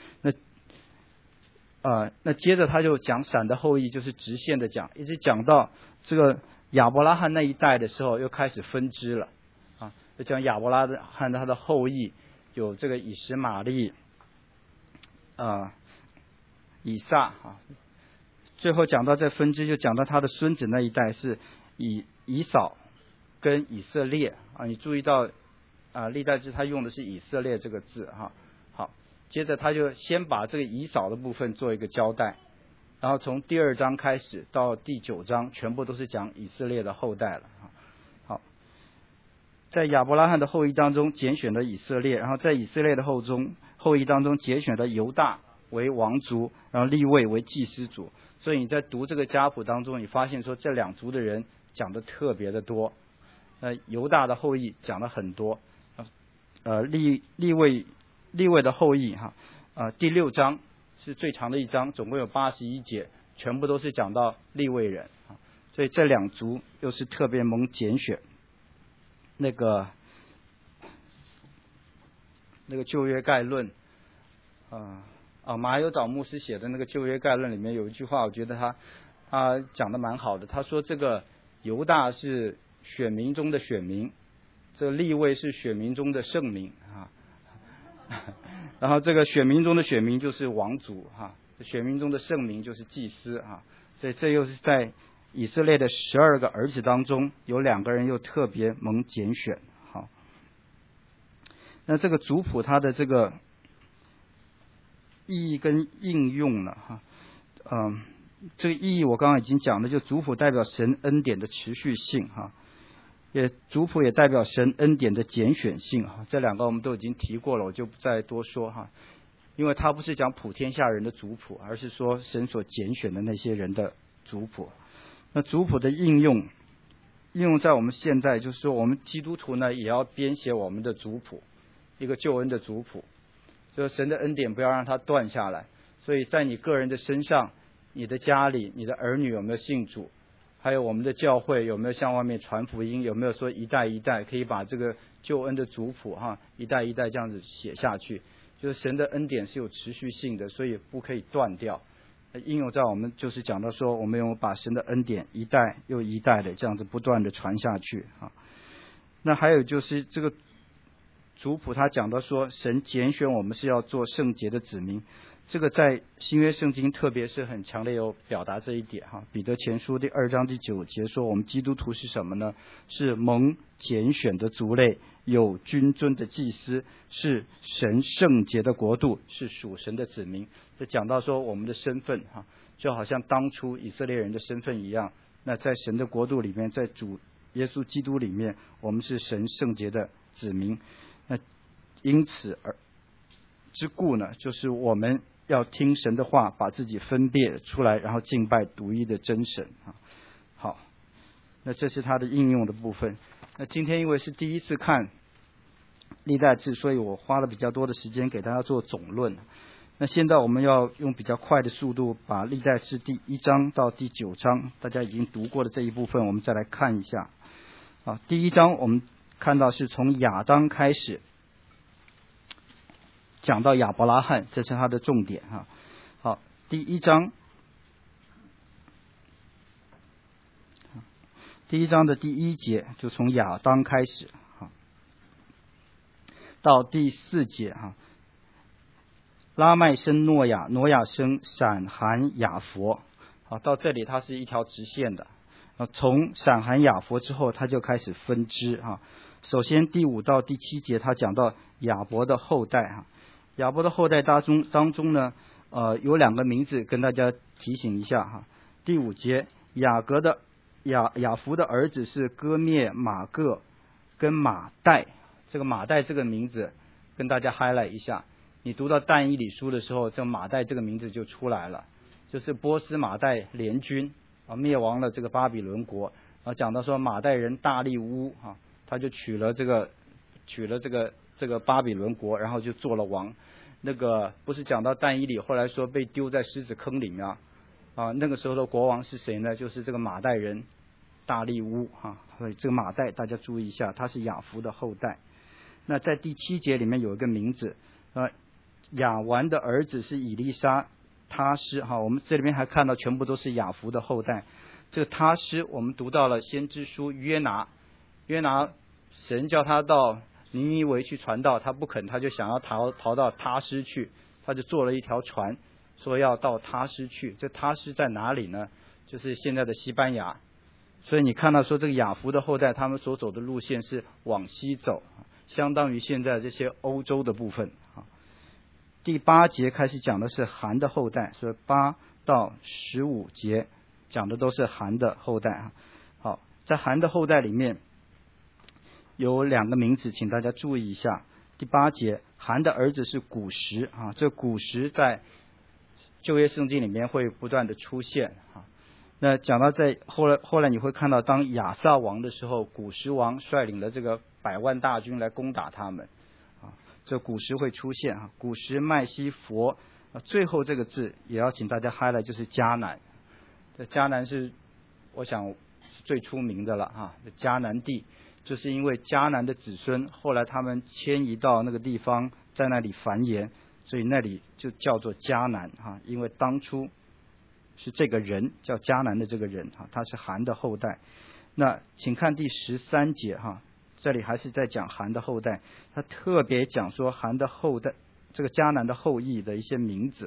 那接着他就讲闪的后裔，就是直线的讲，一直讲到这个亚伯拉罕那一代的时候又开始分支了就讲亚伯拉罕他的后裔有这个以实玛利以撒最后讲到这分支就讲到他的孙子那一代是以扫跟以色列你注意到历代志他用的是以色列这个字好，接着他就先把这个以扫的部分做一个交代，然后从第2章开始到第9章全部都是讲以色列的后代了好，在亚伯拉罕的后裔当中拣选了以色列，然后在以色列的后裔当中拣选了犹大为王族，然后利未为祭司族。所以你在读这个家谱当中，你发现说这2族的人讲的特别的多。犹大的后裔讲了很多，利未的后裔第6章是最长的一章，总共有81节，全部都是讲到利未人所以这2族又是特别蒙拣选。那个旧约概论马有藻牧师写的那个旧约概论里面有一句话，我觉得他讲的蛮好的。他说这个犹大是选民中的选民，这个利未是选民中的圣民然后这个选民中的选民就是王族选民中的圣民就是祭司所以这又是在以色列的12个儿子当中有2个人又特别蒙拣选那这个族谱它的这个意义跟应用了这个意义我刚刚已经讲了，就族谱代表神恩典的持续性族谱也代表神恩典的拣选性这2个我们都已经提过了，我就不再多说因为它不是讲普天下人的族谱，而是说神所拣选的那些人的族谱。那族谱的应用在我们现在，就是说我们基督徒呢也要编写我们的族谱，一个救恩的族谱，就是神的恩典不要让它断下来。所以在你个人的身上，你的家里，你的儿女有没有信主，还有我们的教会有没有向外面传福音，有没有说一代一代可以把这个救恩的族谱一代一代这样子写下去，就是神的恩典是有持续性的，所以不可以断掉。应用在我们就是讲到说，我们有把神的恩典一代又一代的这样子不断的传下去那还有就是这个族谱他讲到说，神拣选我们是要做圣洁的子民，这个在新约圣经特别是很强烈有表达这一点彼得前书第2章第9节说，我们基督徒是什么呢？是蒙拣选的族类，有君尊的祭司，是神圣洁的国度，是属神的子民。这讲到说我们的身份就好像当初以色列人的身份一样，那在神的国度里面，在主耶稣基督里面，我们是神圣洁的子民。那因此之故呢，就是我们要听神的话，把自己分别出来，然后敬拜独一的真神好，那这是它的应用的部分。那今天因为是第一次看历代志，所以我花了比较多的时间给大家做总论。那现在我们要用比较快的速度把历代志第1章到第9章大家已经读过的这一部分我们再来看一下第1章我们看到是从亚当开始讲到亚伯拉罕，这是他的重点好，第1章的第1节就从亚当开始到第4节拉麦生诺亚，诺亚生闪含雅弗到这里它是一条直线的从闪含雅弗之后它就开始分支首先第5到第7节他讲到亚伯的后代亚伯的后代当中呢，有2个名字跟大家提醒一下哈。第5节，雅弗的儿子是哥灭、马各跟马代，这个马代这个名字跟大家 highlight 一下。你读到但以理书的时候，这马代这个名字就出来了，就是波斯马代联军灭亡了这个巴比伦国，讲到说马代人大利乌他就取了这个巴比伦国，然后就做了王。那个不是讲到但以理后来说被丢在狮子坑里面那个时候的国王是谁呢？就是这个马代人大利乌所以这个马代大家注意一下，他是雅弗的后代。那在第7节里面有一个名字雅完的儿子是以利沙他施我们这里面还看到全部都是雅弗的后代。这个他施我们读到了先知书约拿神叫他到尼尼微去传道，他不肯，他就想要逃到他施去，他就做了一条船，说要到他施去。这他施在哪里呢？就是现在的西班牙。所以你看到说这个雅弗的后代他们所走的路线是往西走，相当于现在这些欧洲的部分第8节开始讲的是含的后代，所以8到15节讲的都是含的后代好，在含的后代里面有2个名字，请大家注意一下。第8节，含的儿子是古时这古时在旧约圣经里面会不断的出现那讲到在后来你会看到，当亚撒王的时候，古时王率领了这个100万大军来攻打他们这古时会出现古时麦西佛最后这个字也要请大家 highlight， 就是迦南。这迦南是我想最出名的了迦南地，就是因为迦南的子孙后来他们迁移到那个地方，在那里繁衍，所以那里就叫做迦南因为当初是这个人叫迦南的这个人他是含的后代。那请看第13节这里还是在讲含的后代，他特别讲说含的后代这个迦南的后裔的一些名字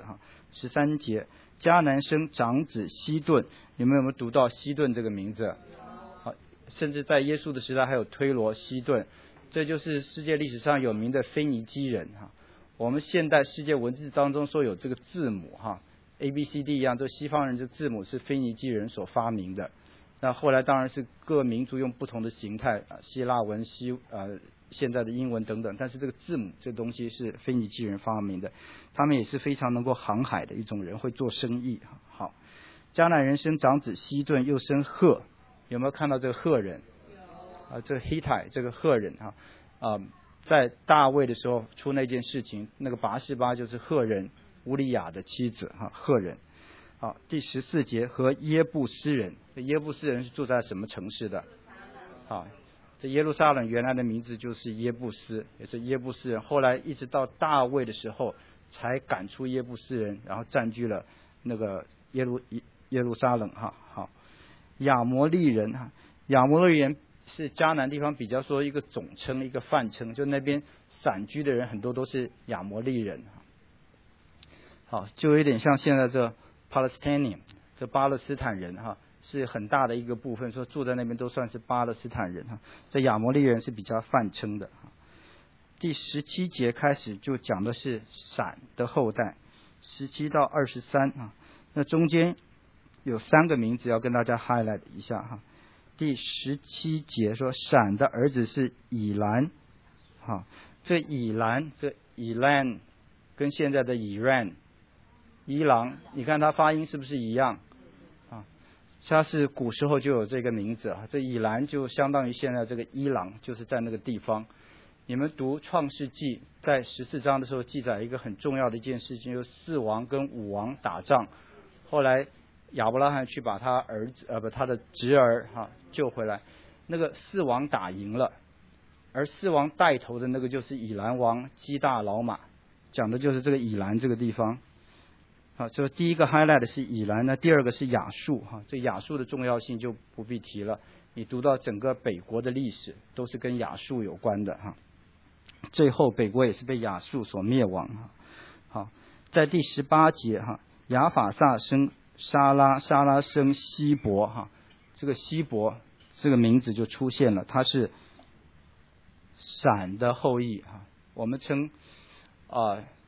13节，迦南生长子西顿，你们有没有读到西顿这个名字？甚至在耶稣的时代还有推罗、西顿，这就是世界历史上有名的腓尼基人我们现代世界文字当中说有这个字母ABCD 一样，这西方人这字母是腓尼基人所发明的。那后来当然是各民族用不同的形态希腊文现在的英文等等，但是这个字母这东西是腓尼基人发明的，他们也是非常能够航海的一种人，会做生意好，迦南人生长子西顿，又生赫，有没有看到这个赫人这个 Hittite 这个赫人在大卫的时候出那件事情，那个拔示巴就是赫人乌利亚的妻子赫人。好，第14节，和耶布斯人。耶布斯人是住在什么城市的？这耶路撒冷原来的名字就是耶布斯，也是耶布斯人。后来一直到大卫的时候，才赶出耶布斯人，然后占据了那个耶路撒冷好，亚摩利人亚摩利人是迦南地方比较说一个总称，一个泛称，就那边散居的人很多都是亚摩利人好，就有点像现在这 Palestinian 这巴勒斯坦人是很大的一个部分，说住在那边都算是巴勒斯坦人这亚摩利人是比较泛称的第17节开始就讲的是闪的后代，17到23那中间有3个名字要跟大家 highlight 一下第17节说闪的儿子是以兰这以兰这以兰跟现在的伊朗，你看它发音是不是一样它是古时候就有这个名字这以兰就相当于现在这个伊朗，就是在那个地方。你们读创世纪在14章的时候记载一个很重要的一件事情，就是4王跟5王打仗，后来亚伯拉罕去把他儿子他的侄儿救回来，那个4王打赢了，而4王带头的那个就是以兰王基大老马，讲的就是这个以兰这个地方这第一个 highlight 是以兰，那第二个是亚述这亚述的重要性就不必提了，你读到整个北国的历史都是跟亚述有关的最后北国也是被亚述所灭亡好，在第18节亚法萨生沙拉，沙拉生希伯这个希伯这个名字就出现了，他是闪的后裔我们称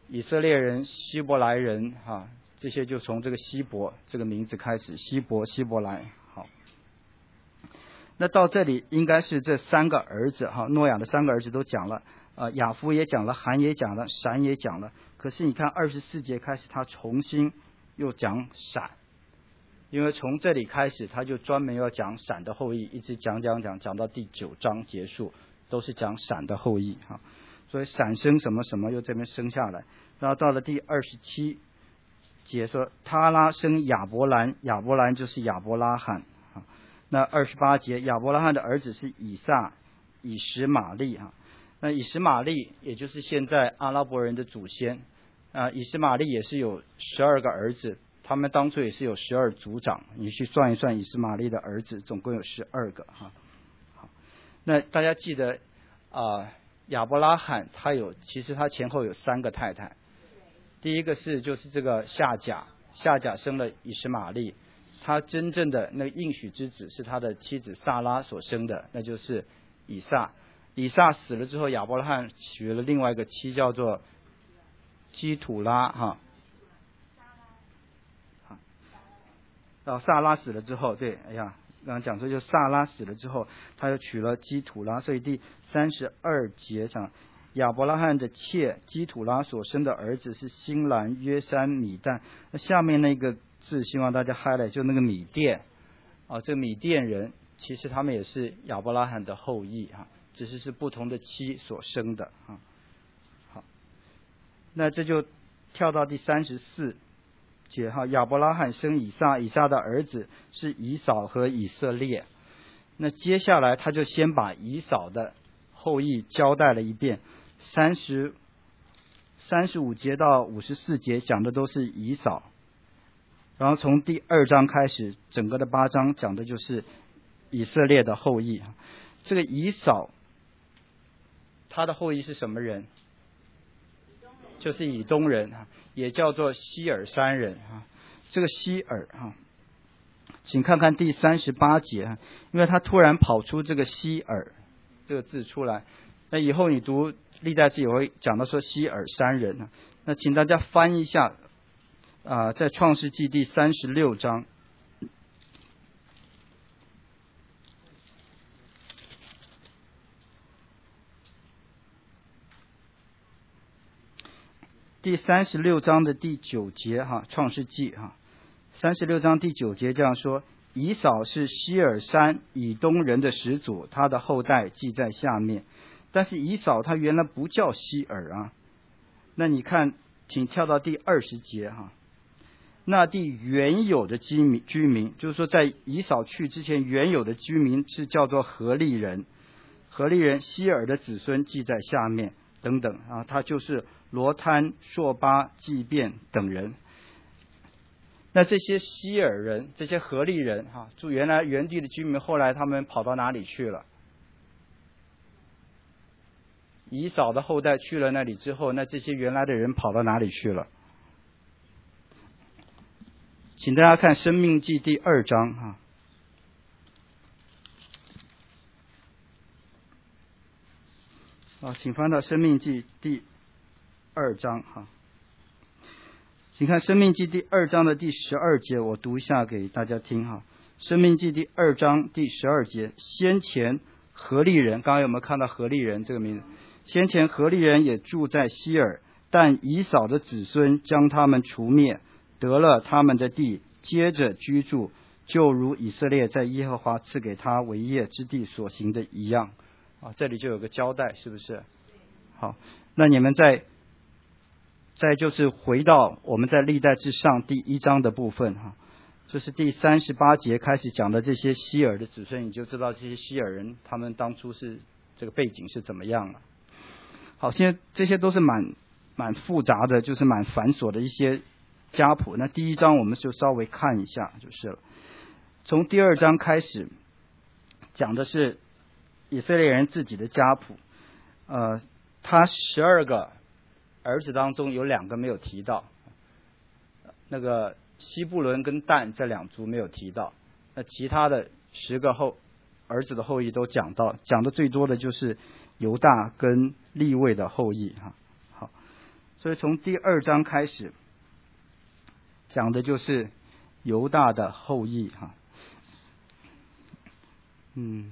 以色列人、希伯来人这些就从这个希伯这个名字开始，希伯来。好，那到这里应该是这三个儿子诺亚的三个儿子都讲了，雅弗也讲了，含也讲了，闪也讲了。可是你看24节开始，他重新又讲闪，因为从这里开始他就专门要讲闪的后裔，一直讲到第9章结束，都是讲闪的后裔所以闪生什么什么又这边生下来，然后到了第27节说他拉生亚伯兰，亚伯兰就是亚伯拉罕那28节亚伯拉罕的儿子是以撒、以实玛利那以实玛利也就是现在阿拉伯人的祖先以实玛利也是有12个儿子，他们当初也是有12族长，你去算一算以实玛利的儿子总共有12个好，那大家记得亚伯拉罕其实他前后有3个太太，第一个就是这个夏甲生了以实玛利，他真正的那个应许之子是他的妻子撒拉所生的，那就是以撒。以撒死了之后，亚伯拉罕娶了另外一个妻叫做基土拉撒拉死了之后，对，刚刚讲说就撒拉死了之后，他又娶了基土拉，所以第32节讲亚伯拉罕的妾基土拉所生的儿子是新兰、约山、米旦。那下面那个字希望大家 highlight 就那个米甸这个米甸人其实他们也是亚伯拉罕的后裔只是不同的妻所生的好，那这就跳到第34节亚伯拉罕生以撒，以撒的儿子是以扫和以色列。那接下来他就先把以扫的后裔交代了一遍，35节到54节讲的都是以扫，然后从第2章开始，整个的8章讲的就是以色列的后裔。这个以扫他的后裔是什么人？就是以东人，也叫做希尔山人这个希尔请看看第38节因为他突然跑出这个希尔这个字出来，那以后你读历代志也会讲到说希尔山人那请大家翻一下在创世纪第36章。第36章的第9节创世纪36章第9节这样说，以扫是希尔山以东人的始祖，他的后代记在下面。但是以扫他原来不叫希尔那你看请跳到第20节那地原有的居民就是说在以扫去之前原有的居民是叫做何利人，希尔的子孙记在下面等等他就是罗摊、朔巴、祭便等人。那这些希尔人，这些何利人住原来原地的居民，后来他们跑到哪里去了？以扫的后代去了那里之后，那这些原来的人跑到哪里去了？请大家看申命记第2章请翻到申命记第2章请看申命记第2章的第12节，我读一下给大家听申命记第2章第12节，先前何利人，刚刚有没有看到何利人这个名字？先前何利人也住在希尔，但以扫的子孙将他们除灭，得了他们的地，接着居住，就如以色列在耶和华赐给他为业之地所行的一样这里就有个交代，是不是？好，那你们再就是回到我们在历代志上第1章的部分就是第38节开始讲的这些希尔的子孙，你就知道这些希尔人他们当初是这个背景是怎么样了。好，现在这些都是蛮复杂的，就是蛮繁琐的一些家谱。那第1章我们就稍微看一下就是了。从第2章开始讲的是以色列人自己的家谱，他12个儿子当中有2个没有提到，那个西布伦跟但这2族没有提到，那其他的10个儿子的后裔都讲的最多的就是犹大跟利未的后裔好， 所以从第2章开始讲的就是犹大的后裔哈。因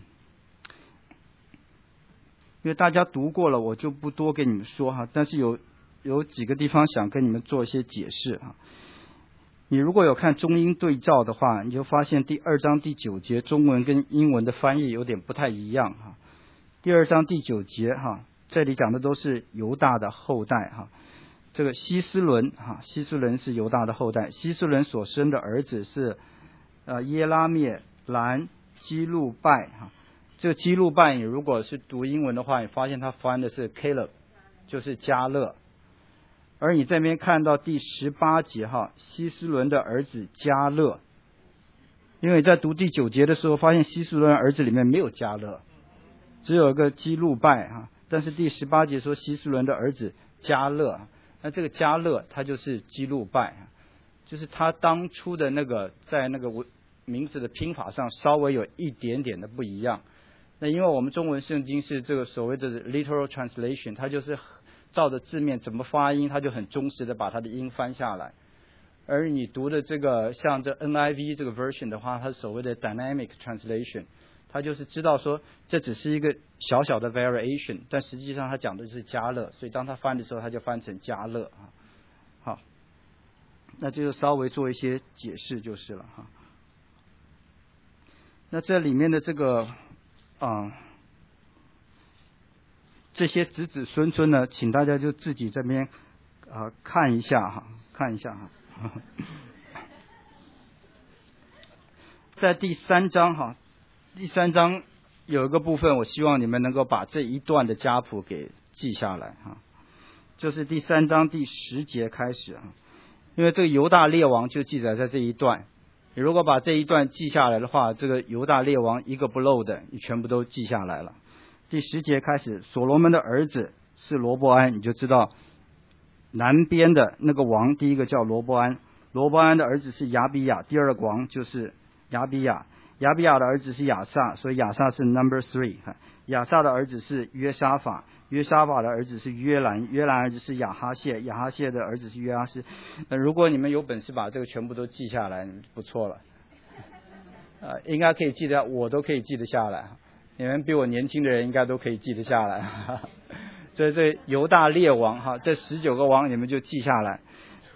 为大家读过了，我就不多给你们说哈，但是有几个地方想跟你们做一些解释哈。你如果有看中英对照的话，你就发现第2章第9节中文跟英文的翻译有点不太一样哈。第2章第9节哈，这里讲的都是犹大的后代哈。这个希斯伦哈，希斯伦是犹大的后代，希斯伦所生的儿子是耶拉灭、兰、基路拜哈。这个基路拜，你如果是读英文的话，你发现他翻的是 Caleb， 就是加勒。而你这边看到第18节哈，希斯伦的儿子加勒，因为在读第9节的时候，发现希斯伦儿子里面没有加勒，只有一个基路拜哈。但是第18节说希斯伦的儿子加勒，那这个加勒他就是基路拜，就是他当初的那个在那个名字的拼法上稍微有一点点的不一样。那因为我们中文圣经是这个所谓的 literal translation， 它就是照着字面怎么发音，它就很忠实的把它的音翻下来。而你读的这个像这 NIV 这个 version 的话，它是所谓的 dynamic translation， 它就是知道说这只是一个小小的 variation， 但实际上它讲的是加勒，所以当它翻的时候，它就翻成加勒啊。好，那就稍微做一些解释就是了哈。那这里面的这个这些子子孙孙呢，请大家就自己这边看一下哈。在第3章哈，第3章有一个部分，我希望你们能够把这一段的家谱给记下来哈，就是第3章第10节开始啊，因为这个犹大列王就记载在这一段。你如果把这一段记下来的话，这个犹大列王一个不漏的，你全部都记下来了。第10节开始，所罗门的儿子是罗波安，你就知道南边的那个王，第一个叫罗波安，罗波安的儿子是亚比亚，第2个王就是亚比亚，亚比亚的儿子是亚撒，所以亚撒是 number 3。亚撒的儿子是约沙法，约沙法的儿子是约兰，约兰儿子是亚哈谢，亚哈谢的儿子是约阿施。如果你们有本事把这个全部都记下来，不错了。应该可以记得，我都可以记得下来。你们比我年轻的人应该都可以记得下来。所以这犹大列王哈，这19个王你们就记下来。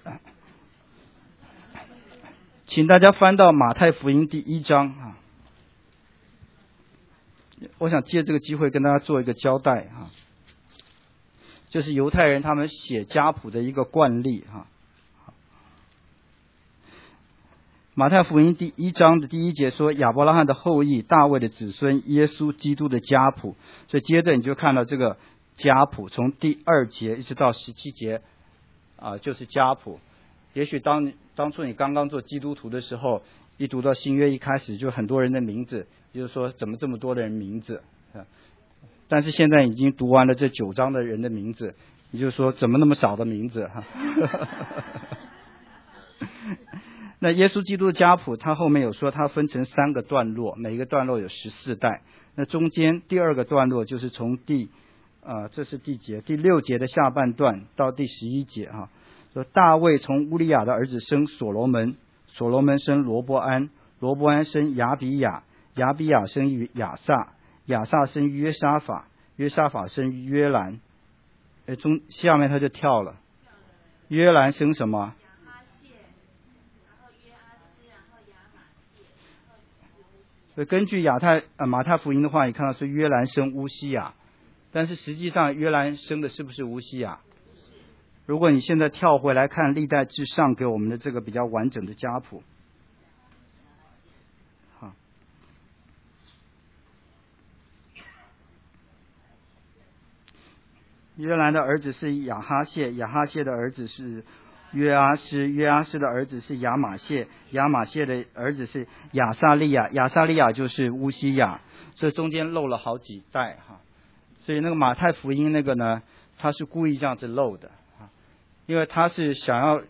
请大家翻到马太福音第1章啊。我想借这个机会跟大家做一个交代哈，就是犹太人他们写家谱的一个惯例哈。马太福音第1章的第1节说亚伯拉罕的后裔，大卫的子孙，耶稣基督的家谱。所以接着你就看到这个家谱，从第2节一直到17节就是家谱。也许当初你刚刚做基督徒的时候，一读到新约一开始就很多人的名字，就是说怎么这么多的人名字，但是现在已经读完了这9章的人的名字，你就说怎么那么少的名字哈。那耶稣基督的家谱，他后面有说他分成3个段落，每一个段落有14代。那中间第2个段落就是从这是第节，第6节的下半段到第11节哈。说大卫从乌利亚的儿子生所罗门，所罗门生罗波安，罗波安生亚比亚，亚比亚生亚撒，亚撒生约沙法，约沙法生约兰。下面他就跳了，约兰生什么？所以根据马太福音的话，你看到是约兰生乌西雅，但是实际上约兰生的是不是乌西雅？如果你现在跳回来看历代志上给我们的这个比较完整的家谱，好，约兰的儿子是亚哈谢，亚哈谢的儿子是约阿施，约阿施的儿子是亚玛谢，亚玛谢的儿子是亚撒利亚，亚撒利亚就是乌西雅，所以中间漏了好几代哈。所以那个马太福音那个呢，他是故意这样子漏的。因为他是想要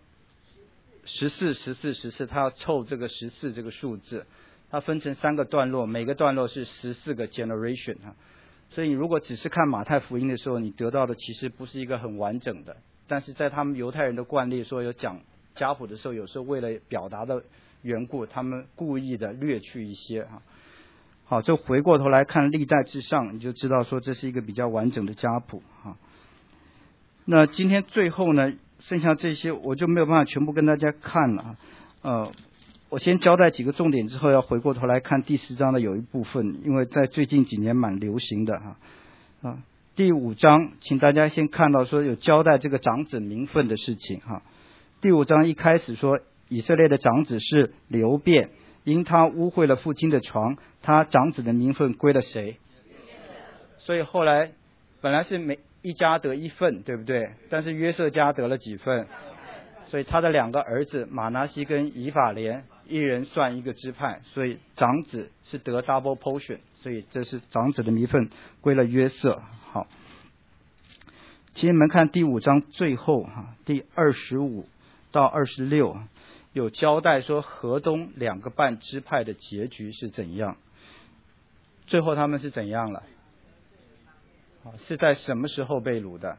14，他要凑这个14这个数字，它分成3个段落，每个段落是14个 generation 所以你如果只是看马太福音的时候，你得到的其实不是一个很完整的但是在他们犹太人的惯例说有讲家谱的时候，有时候为了表达的缘故，他们故意的略去一些啊。好，就回过头来看历代志上，你就知道说这是一个比较完整的家谱啊。那今天最后呢，剩下这些我就没有办法全部跟大家看了我先交代几个重点之后，要回过头来看第10章的有一部分，因为在最近几年蛮流行的第5章，请大家先看到说有交代这个长子名分的事情第5章一开始说，以色列的长子是流便，因他污秽了父亲的床，他长子的名分归了谁？所以后来本来是每一家得一份，对不对？但是约瑟家得了几份？所以他的2个儿子马拿西跟以法莲，一人算一个支派，所以长子是得 double portion， 所以这是长子的名分归了约瑟。好，请你们看第5章最后第25到26有交代说河东2个半支派的结局是怎样，最后他们是怎样了？是在什么时候被掳的？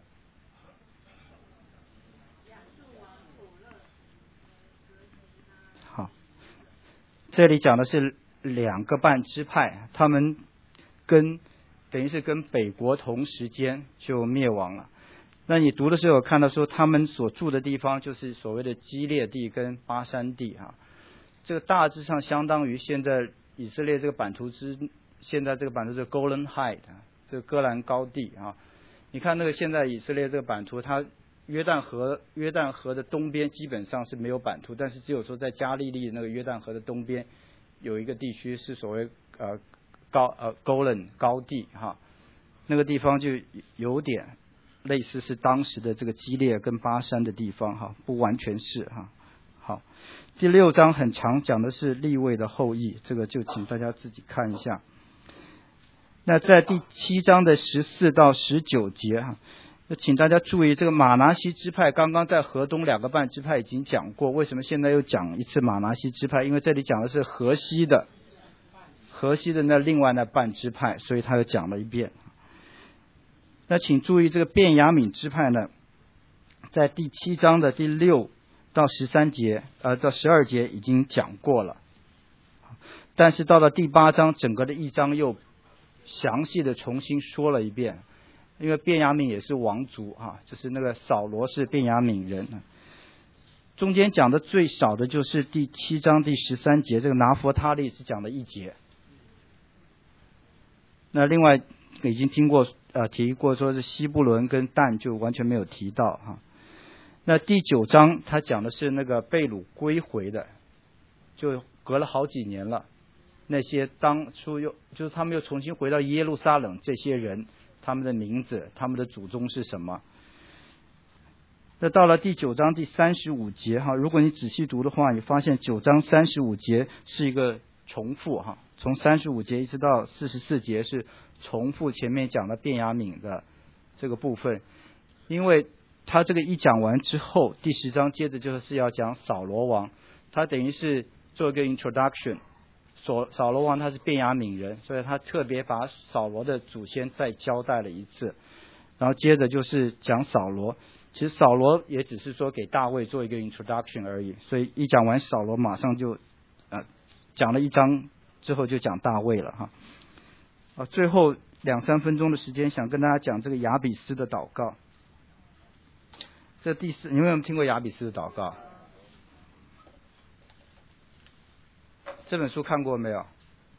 好，这里讲的是2个半支派，他们等于是跟北国同时间就灭亡了。那你读的时候有看到说他们所住的地方就是所谓的基列地跟巴山地这个大致上相当于现在以色列这个版图现在这个版图是 Golan Height， 这个戈兰高地你看那个现在以色列这个版图，它约旦河的东边基本上是没有版图，但是只有说在加利利那个约旦河的东边有一个地区是所谓Golan 高地那个地方就有点类似是当时的这个基列跟巴山的地方不完全是好，第6章很长，讲的是利未的后裔，这个就请大家自己看一下。那在第7章的14到19节就请大家注意，这个马拿西支派刚刚在河东2个半支派已经讲过，为什么现在又讲一次马拿西支派？因为这里讲的是河西的那另外那半支派，所以他又讲了一遍。那请注意，这个便雅悯支派呢，在第7章的第6到13节到12节已经讲过了，但是到了第8章，整个的1章又详细的重新说了一遍，因为便雅悯也是王族就是那个扫罗是便雅悯人。中间讲的最少的就是第7章第13节，这个拿弗他利是讲了1节。那另外已经提过说是西布伦跟但就完全没有提到那第9章他讲的是那个被掳归回的，就隔了好几年了，那些当初就是他们又重新回到耶路撒冷，这些人他们的名字他们的祖宗是什么。那到了第9章第35节如果你仔细读的话，你发现9章35节是一个重复从35节一直到44节是重复前面讲的便雅悯的这个部分，因为他这个一讲完之后，第10章接着就是要讲扫罗王，他等于是做一个 introduction。扫罗王他是便雅悯人，所以他特别把扫罗的祖先再交代了一次，然后接着就是讲扫罗。其实扫罗也只是说给大卫做一个 introduction 而已，所以一讲完扫罗马上就讲了1章之后就讲大卫了最后2-3分钟的时间想跟大家讲这个亚比斯的祷告。这第4，你们有没有听过亚比斯的祷告？这本书看过没有？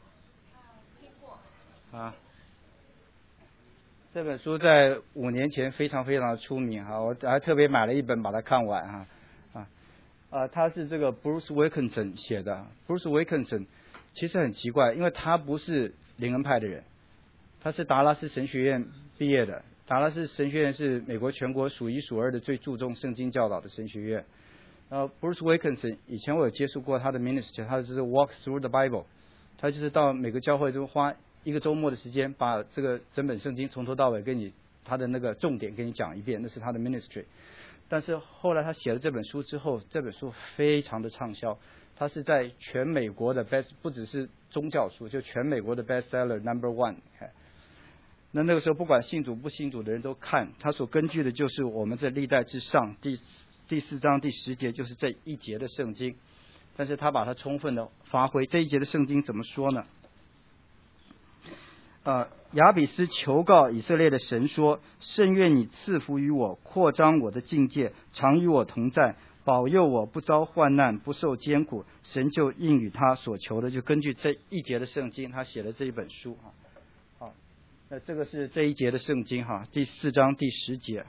这本书在5年前非常非常的出名我还特别买了一本把它看完他是这个 Bruce Wilkinson 写的。Bruce Wilkinson 其实很奇怪，因为他不是灵恩派的人，他是达拉斯神学院毕业的。达拉斯神学院是美国全国数1数2的最注重圣经教导的神学院。Bruce Wilkinson 以前我有接触过他的 ministry， 他就是 Walk Through the Bible， 他就是到每个教会中花1个周末的时间，把这个整本圣经从头到尾跟你他的那个重点跟你讲一遍，那是他的 ministry。但是后来他写了这本书之后，这本书非常的畅销，他是在全美国的 best， 不只是宗教书，就全美国的 bestseller No.1。 那个时候不管信主不信主的人都看，他所根据的就是我们这历代之上第4章第10节，就是这一节的圣经。但是他把它充分的发挥。这一节的圣经怎么说呢？亚比斯求告以色列的神说：甚愿你赐福于我，扩张我的境界，常与我同在，保佑我不遭患难，不受艰苦。神就应允他所求的。就根据这一节的圣经，他写了这一本书。好，那这个是这一节的圣经第4章第10节。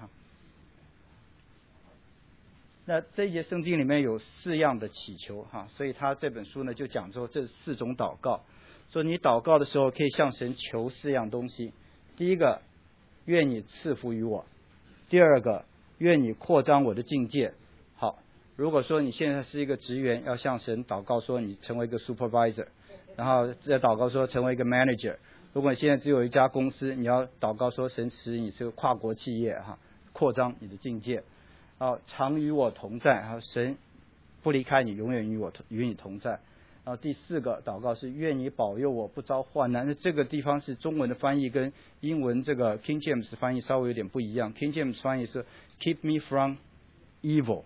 那这一节圣经里面有4样的祈求所以他这本书呢就讲说这4种祷告。说你祷告的时候可以向神求4样东西。第一个，愿你赐福于我；第二个，愿你扩张我的境界。好，如果说你现在是一个职员，要向神祷告说你成为一个 supervisor， 然后再祷告说成为一个 manager。如果你现在只有一家公司，你要祷告说神使你是个跨国企业扩张你的境界。常与我同在，神不离开你，永远与你同在。然后第4个祷告是愿你保佑我不遭患难。那这个地方是中文的翻译跟英文这个 King James 翻译稍微有点不一样。King James 翻译是 Keep me from evil。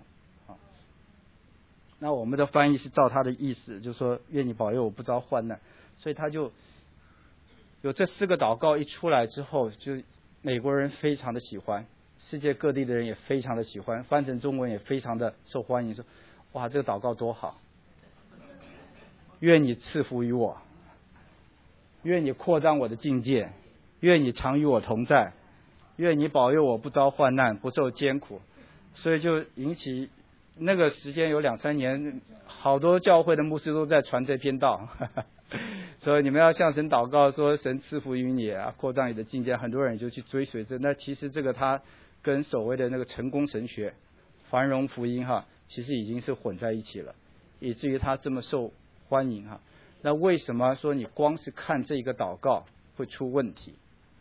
那我们的翻译是照他的意思，就是说愿你保佑我不遭患难。所以他就有这4个祷告一出来之后，就美国人非常的喜欢，世界各地的人也非常的喜欢，翻成中文也非常的受欢迎。说哇，这个祷告多好！愿你赐福于我，愿你扩张我的境界，愿你常与我同在，愿你保佑我不遭患难，不受艰苦。所以就引起那个时间有2-3年，好多教会的牧师都在传这篇道。所以你们要向神祷告说神赐福于你扩张你的境界，很多人就去追随这。那其实这个他跟所谓的那个成功神学、繁荣福音其实已经是混在一起了，以至于他这么受欢迎那为什么说你光是看这个祷告会出问题？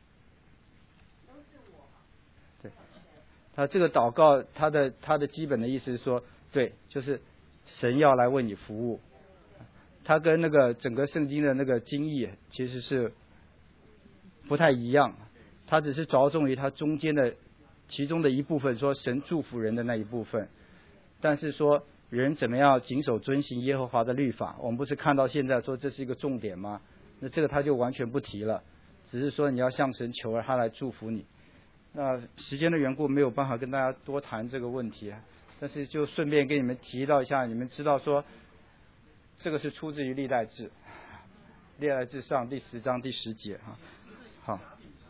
对，他这个祷告他的基本的意思是说，对，就是神要来为你服务。他跟那个整个圣经的那个经义其实是不太一样，他只是着重于他中间的其中的一部分，说神祝福人的那一部分。但是说人怎么样谨守遵行耶和华的律法，我们不是看到现在说这是一个重点吗？那这个他就完全不提了，只是说你要向神求，而他来祝福你。那时间的缘故没有办法跟大家多谈这个问题，但是就顺便给你们提到一下，你们知道说这个是出自于历代志，历代志上第10章第10节好，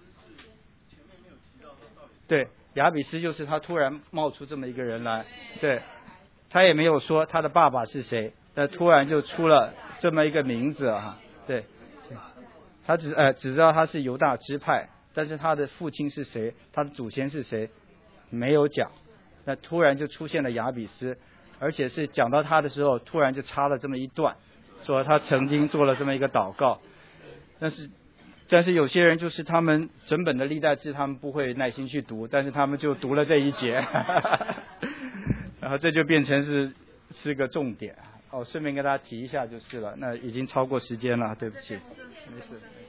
对，亚比斯就是他突然冒出这么一个人来，对，他也没有说他的爸爸是谁，但突然就出了这么一个名字对，他只知道他是犹大支派，但是他的父亲是谁，他的祖先是谁没有讲。那突然就出现了亚比斯，而且是讲到他的时候突然就插了这么一段，说他曾经做了这么一个祷告。但是有些人就是他们整本的历代志他们不会耐心去读，但是他们就读了这一节然后这就变成是个重点顺便跟大家提一下就是了。那已经超过时间了，对不起，没事。